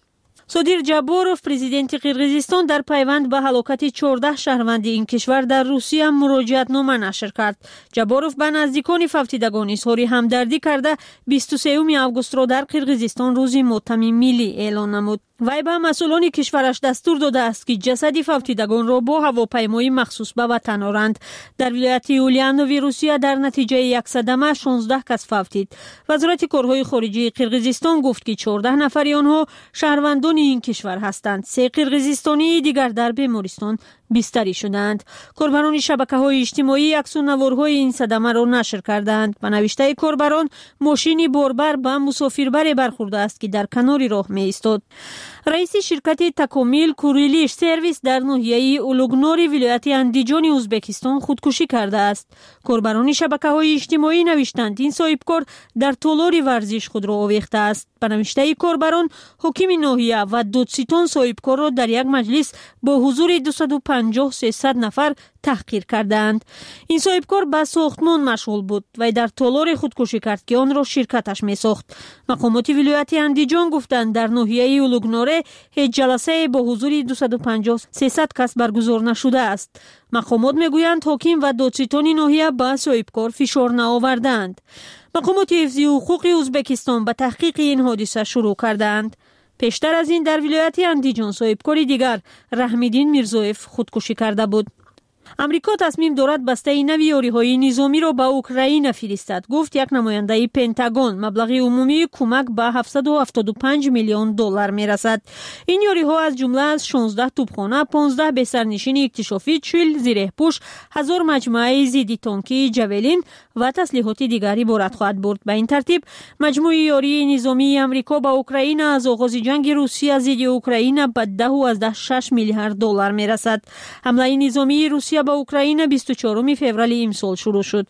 سودیر جابوروف پرزیدنت قرقیزستان در پیوند به هلاکت چهارده شهروند این کشور در روسیه مراجعت نامه نشر کرد. جابوروف به نزدیکان فوتیدگان اظهار همدردی کرده بیست و سوم آگوست را در قرقیزستان روز ماتم ملی اعلان نمود. وی به مسئولان کشورش دستور داده است که جسد فوتیدگان را با هواپیمای مخصوص به وطن آورند. در ولایت اولیانوی روسیه در نتیجه یک صدمه شانزده کس فوتید. وزارت کارهای خارجه قرقیزستان گفت که چهارده نفر آنها شهروندان این کشور هستند. سه قرقیزستانی دیگر در بیمارستان بستری شدند. کاربران شبکه‌های اجتماعی عکس و نوارهای این صدمه را نشر کردند. به نوشته کاربران ماشینی باربر به مسافربر برخورده است که در کنار راه می ایستاد. رئیس شرکت تکامیل کوریلیش سرویس در ناحیه اولوگنوری ولایت اندیجان ازبکستان خودکشی کرده است. کاربران شبکه‌های اجتماعی نوشتند این صاحبکار در تالار ورزش خود را آویخته است. به نوشته کاربران حاکم ناحیه و دادستان صاحبکار را در یک مجلس با حضور دویست و پنجاه تا سیصد نفر تحقیر کردند. این صاحبکار به ساختمان مشغول بود و در تالار خودکشی کرد که آن را شرکتش می ساخت. مقامات ولایت اندیجان گفتند در ناحیه اولوگنوره هیچ جلسه با حضور دویست و پنجاه تا سیصد کس برگزار نشده است. مقامات میگویند حاکم و دادستان ناحیه به صاحبکار فشار نآوردند. مقامات حفظی حقوق ازبکستان به تحقیق این حادثه شروع کردند. پیشتر از این در ولایت اندیجان صاحبکار دیگر رحمیدین میرزویف خودکشی کرده بود. امریکا تصمیم دارد بسته نوی یاری‌های نظامی را به اوکراین فرستد. گفت یک نماینده پنتاگون مبلغ عمومی کمک به هفتصد و هفتاد و پنج میلیون دلار میرسد. این یاری‌ها از جمله از شانزده توپخانه، پانزده بسترنشین اکتشافی، چهل زیره‌پوش، هزار مجموعه ضد تانکی جاولین و تسلیحات دیگری عبارت خواهد بود. به این ترتیب مجموع یاری نظامی امریکا به اوکراین از آغاز جنگ روسیه ضد اوکراین به ده و از ده شش میلیارد دلار میرسد. حمله نظامی روسیه به اوکراین بیست و چهارم فوریه امسال شروع شد.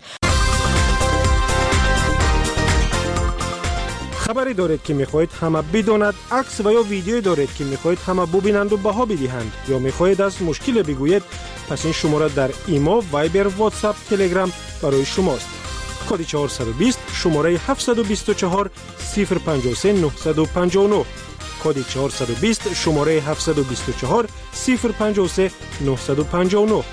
خبری دارید که میخواهید همه بداند، عکس و یا ویدیویی دارید که میخواهید همه ببینند و بها بدهند، یا میخواهید از مشکل بگویید، پس این شماره در ایما، وایبر، واتساپ، تلگرام برای شماست. کد چهارصد و بیست شماره هفتصد و بیست و چهار صفر پنجاه و سه نهصد و پنجاه و نه. کد چهارصد و بیست شماره هفتصد و بیست و چهار صفر پنجاه و سه نهصد و پنجاه و نه.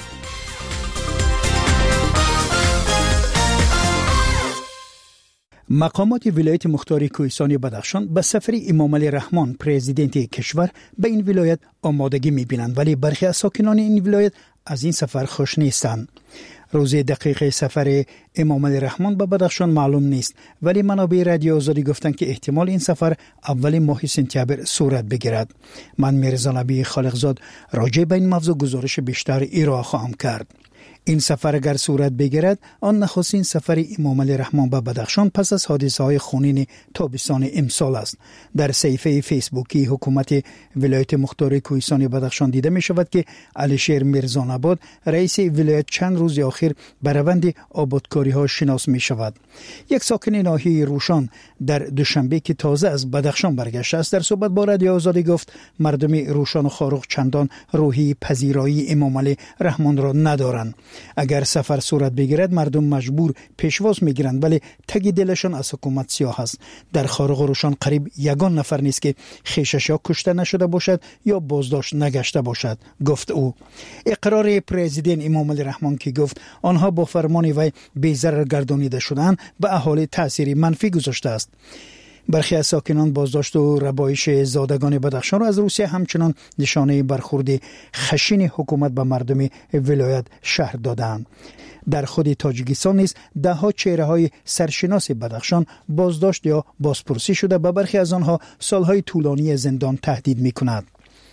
مقامات ولایت مختار کوهستان بدخشان به سفر امام علی رحمان پرزیدنت کشور به این ولایت آمادگی می‌بینند، ولی برخی از ساکنان این ولایت از این سفر خوش نیستند. روز دقیق سفر امام علی رحمان به بدخشان معلوم نیست، ولی منابع رادیو آزادی گفتند که احتمال این سفر اول ماه سپتامبر صورت بگیرد. من میرزا نبی خالقزاد راجع به این موضوع گزارش بیشتر ارائه خواهم کرد. این سفر اگر صورت بگیرد، آن نخستین سفر امام علی رحمان به بدخشان پس از حادثه های خونین تابستان امسال است. در صفحه فیسبوکی حکومت ولایت مختار کوهستان بدخشان دیده می شود که علیشیر میرزان‌آباد رئیس ولایت چند روز اخیر به روند آبادکاری ها شناس می شود. یک ساکن ناحیه روشان در دوشنبه که تازه از بدخشان برگشته است در صحبت با رادیو آزادی گفت مردم روشان و خاروق چندان روحی پذیرایی امام علی رحمان را ندارند. اگر سفر صورت بگیرد مردم مجبور پیشواز میگیرند، ولی تگ دلشان از حکومت سیاه است. در خاروق روشان قریب یگان نفر نیست که خویشش یا کشته نشده باشد یا بازداشت نگشته باشد، گفت او. اقرار پرزیدنت امام علی رحمان که گفت آنها با فرمان وی بی‌ضرر گردانیده شدند به اهالی تأثیری منفی گذاشته است. برخی از ساکنان بازداشت و ربایش زادگان بدخشان را از روسیه همچنان نشانه برخورد خشن حکومت به مردم ولایت شهر دادند. در خود تاجیکستان نیز ده ها چهره های سرشناس بدخشان بازداشت یا بازپرسی شده، به برخی از آنها سالهای طولانی زندان تهدید می کند.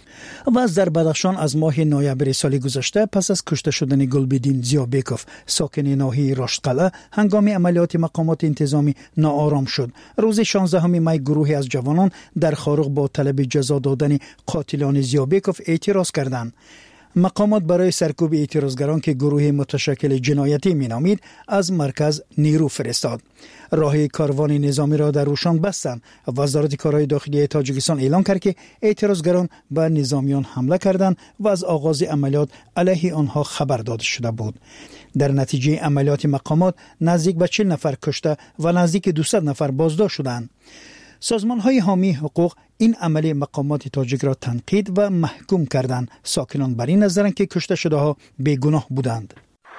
و از در بدخشان از ماه نوامبر سال گذشته پس از کشته شدن گلبدین زیابکوف ساکن ناحیه رشتقلعه هنگام عملیات مقامات انتظامی ناآرام شد. روز شانزدهم می گروهی از جوانان در خاروق با طلب جزا دادن قاتلان زیابکوف اعتراض کردند. مقامات برای سرکوب اعتراضگران که گروه متشکل جنایتی مینامید از مرکز نیرو فرستاد. راه کاروان نظامی را در روشان بستند. وزارت کارهای داخلی تاجیکستان اعلام کرد که اعتراضگران به نظامیان حمله کردند و از آغاز عملیات علیه آنها خبر داده شده بود. در نتیجه عملیات مقامات نزدیک به چهل نفر کشته و نزدیک دویست نفر بازداشت شدند. سازمان‌های حامی حقوق این عمل مقامات تاجیک را تنقید و محکوم کردند. ساکنان بر این نظرند که کشته شده ها بیگناه بودند.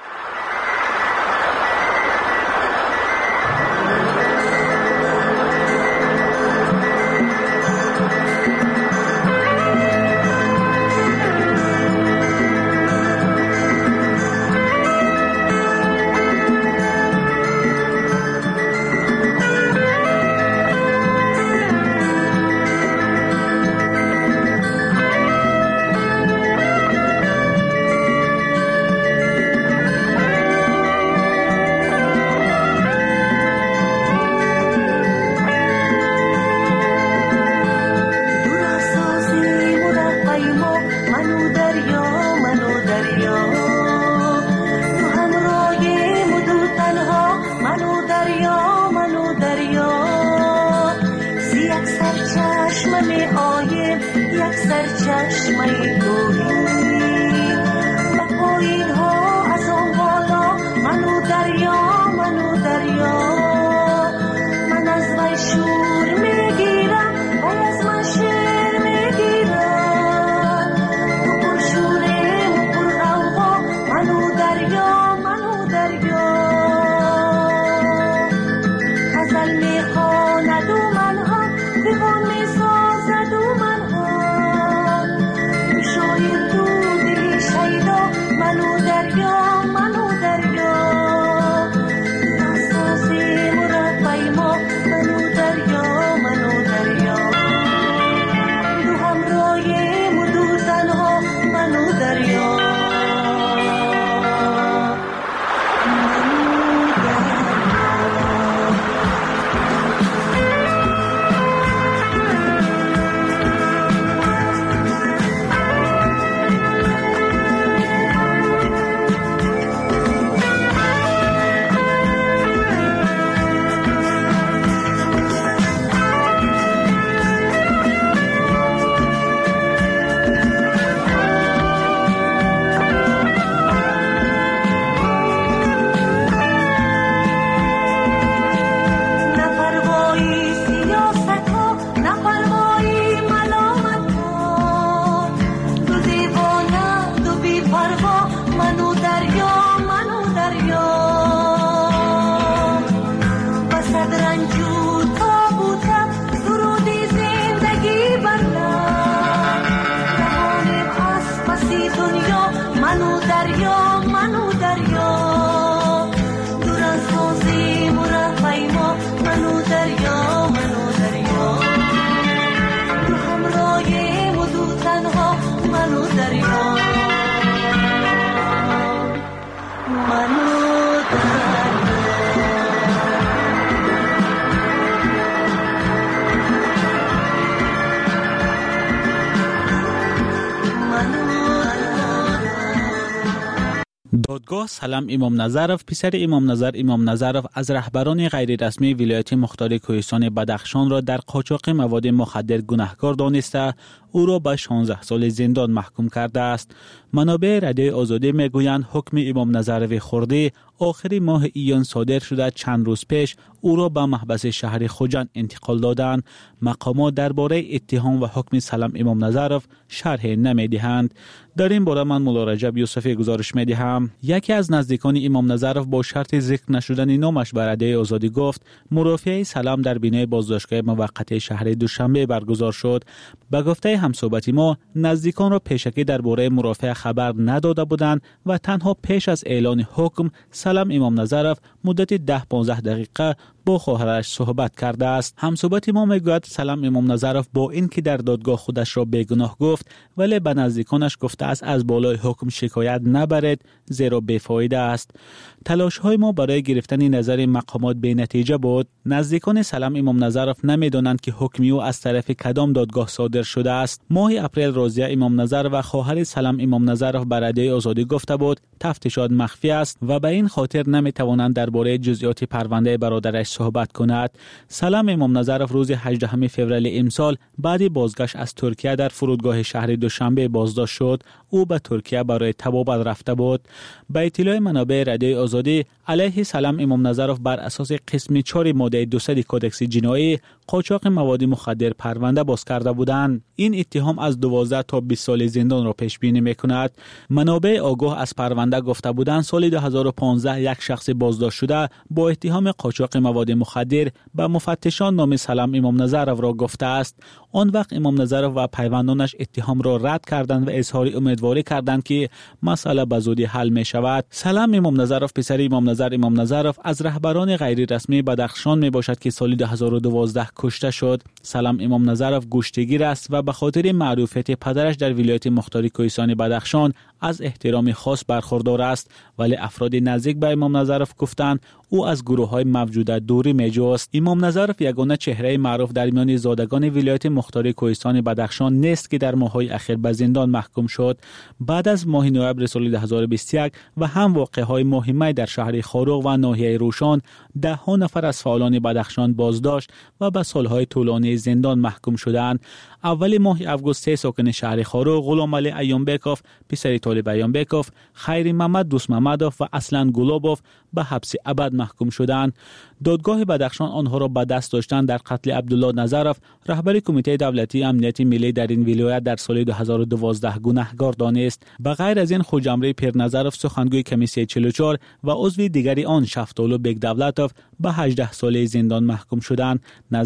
دادگاه سلام امام نظرов پسر امام نظر امام نظرов از رهبران غیر رسمی ولایت مختار کوهستان بدخشان را در قاچاق مواد مخدر گناهکار دانسته او را به شانزده سال زندان محکوم کرده است. منابع رادیوی آزادی میگویند حکم امام نظرov خردی آخر ماه ایان صادر شده. چند روز پیش او را به محبس شهر خوجند انتقال دادند. مقامات درباره اتهام و حکم سلام امام نظرov شرح نمیدهند. در این باره من مولا رجب یوسفی گزارش میدهم. یکی از نزدیکان امام نظرov با شرط ذکر نشدن نامش به رادیوی آزادی گفت مرافعه سلام در بینای بازداشتگاه موقت شهر دوشنبه برگزار شد. به گفته همصحبت ما نزدیکان را پیشکی درباره مرافعه خبر نداده بودند و تنها پیش از اعلان حکم سلام امام نظرov مدت ده پانزده دقیقه با خواهرش صحبت کرده است. همصحبت ما میگوید سلام امام نظرov با اینکه در دادگاه خودش را بیگناه گفت ولی به نزدیکانش گفته است از بالای حکم شکایت نبرید زیرا بیفایده است. تلاش های ما برای گرفتن نظر مقامات بی نتیجه بود. نزدیکان سلام امام نظرov نمیدانند که حکم او از طرف کدام دادگاه صادر شده است. ماه اپریل راضیه امام نظر و خواهر سلام امام نظرov به رادیوی آزادی گفته بود تفتیشات مخفی است و به این خاطر نمیتوانند درباره جزئیات پرونده برادرش صحبت کند. سلام امام نظرов روز هجدهم فوریه امسال بعد بازگشت از ترکیه در فرودگاه شهر دوشنبه بازداشت شد. او به ترکیه برای طبابت رفته بود. به اطلاع منابع رادیوی آزادی، علیه سلام امام نظرов بر اساس قسم چهار ماده دویست کدکس جنایی قاچاق مواد مخدر پرونده باز کرده بودند. این اتهام از دوازده تا بیست سال زندان را پیش بینی می‌کند. منابع آگاه از پرونده گفته بودند سال دو هزار و پانزده یک شخص بازداشت شده با اتهام قاچاق مواد مخدر به مفتشان نام سلام امام نظرov را گفته است. آن وقت امام نظرov و پیوندانش اتهام را رد کردند و اظهار امیدواری کردند که مسئله به زودی حل می شود. سلام امام نظرov پسر امام نظر امام نظرov از رهبران غیر رسمی بدخشان می باشد که سال دو هزار و دوازده کشته شد. سلام امام نظرov گشتگیر است و به خاطر معروفیت پدرش در ولایت مختار کوهستان بدخشان از احترام خاص برخوردار است، ولی افراد نزدیک به امام نظرov گفتند او از گروه‌های موجوده دوری می‌جوست. امام نظرov یگانه چهره معروف در میان زادگان ولایت مختار کوهستان بدخشان نیست که در ماه‌های اخیر به زندان محکوم شد. بعد از ماه نوامبر سال دو هزار و بیست و یک و هم واقعه‌های مهمی در شهر خاروق و ناحیه روشان، ده ها نفر از فعالان بدخشان بازداشت و به سال‌های طولانی زندان محکوم شدند. اول ماه آگوست سه ساکن شهر خاروق، غلام علی ایامبکوف پسر طالب ایامبکوف، خیر محمد دوست محمدوف و اصلان گلابوف به حبس ابد محکوم شدند. دادگاه بدخشان آنها را به دست داشتند در قتل عبدالله نظرov، رهبر کمیته دولتی امنیت ملی در این ولایت در سال دو هزار و دوازده گناهکار دانست. به غیر از این خوجمره پیر نظرov سخنگوی کمیسیون چهل و چهار و عضو دیگری آن شفتالو بیگ دولتوف به هجده ساله زندان محکوم شدند.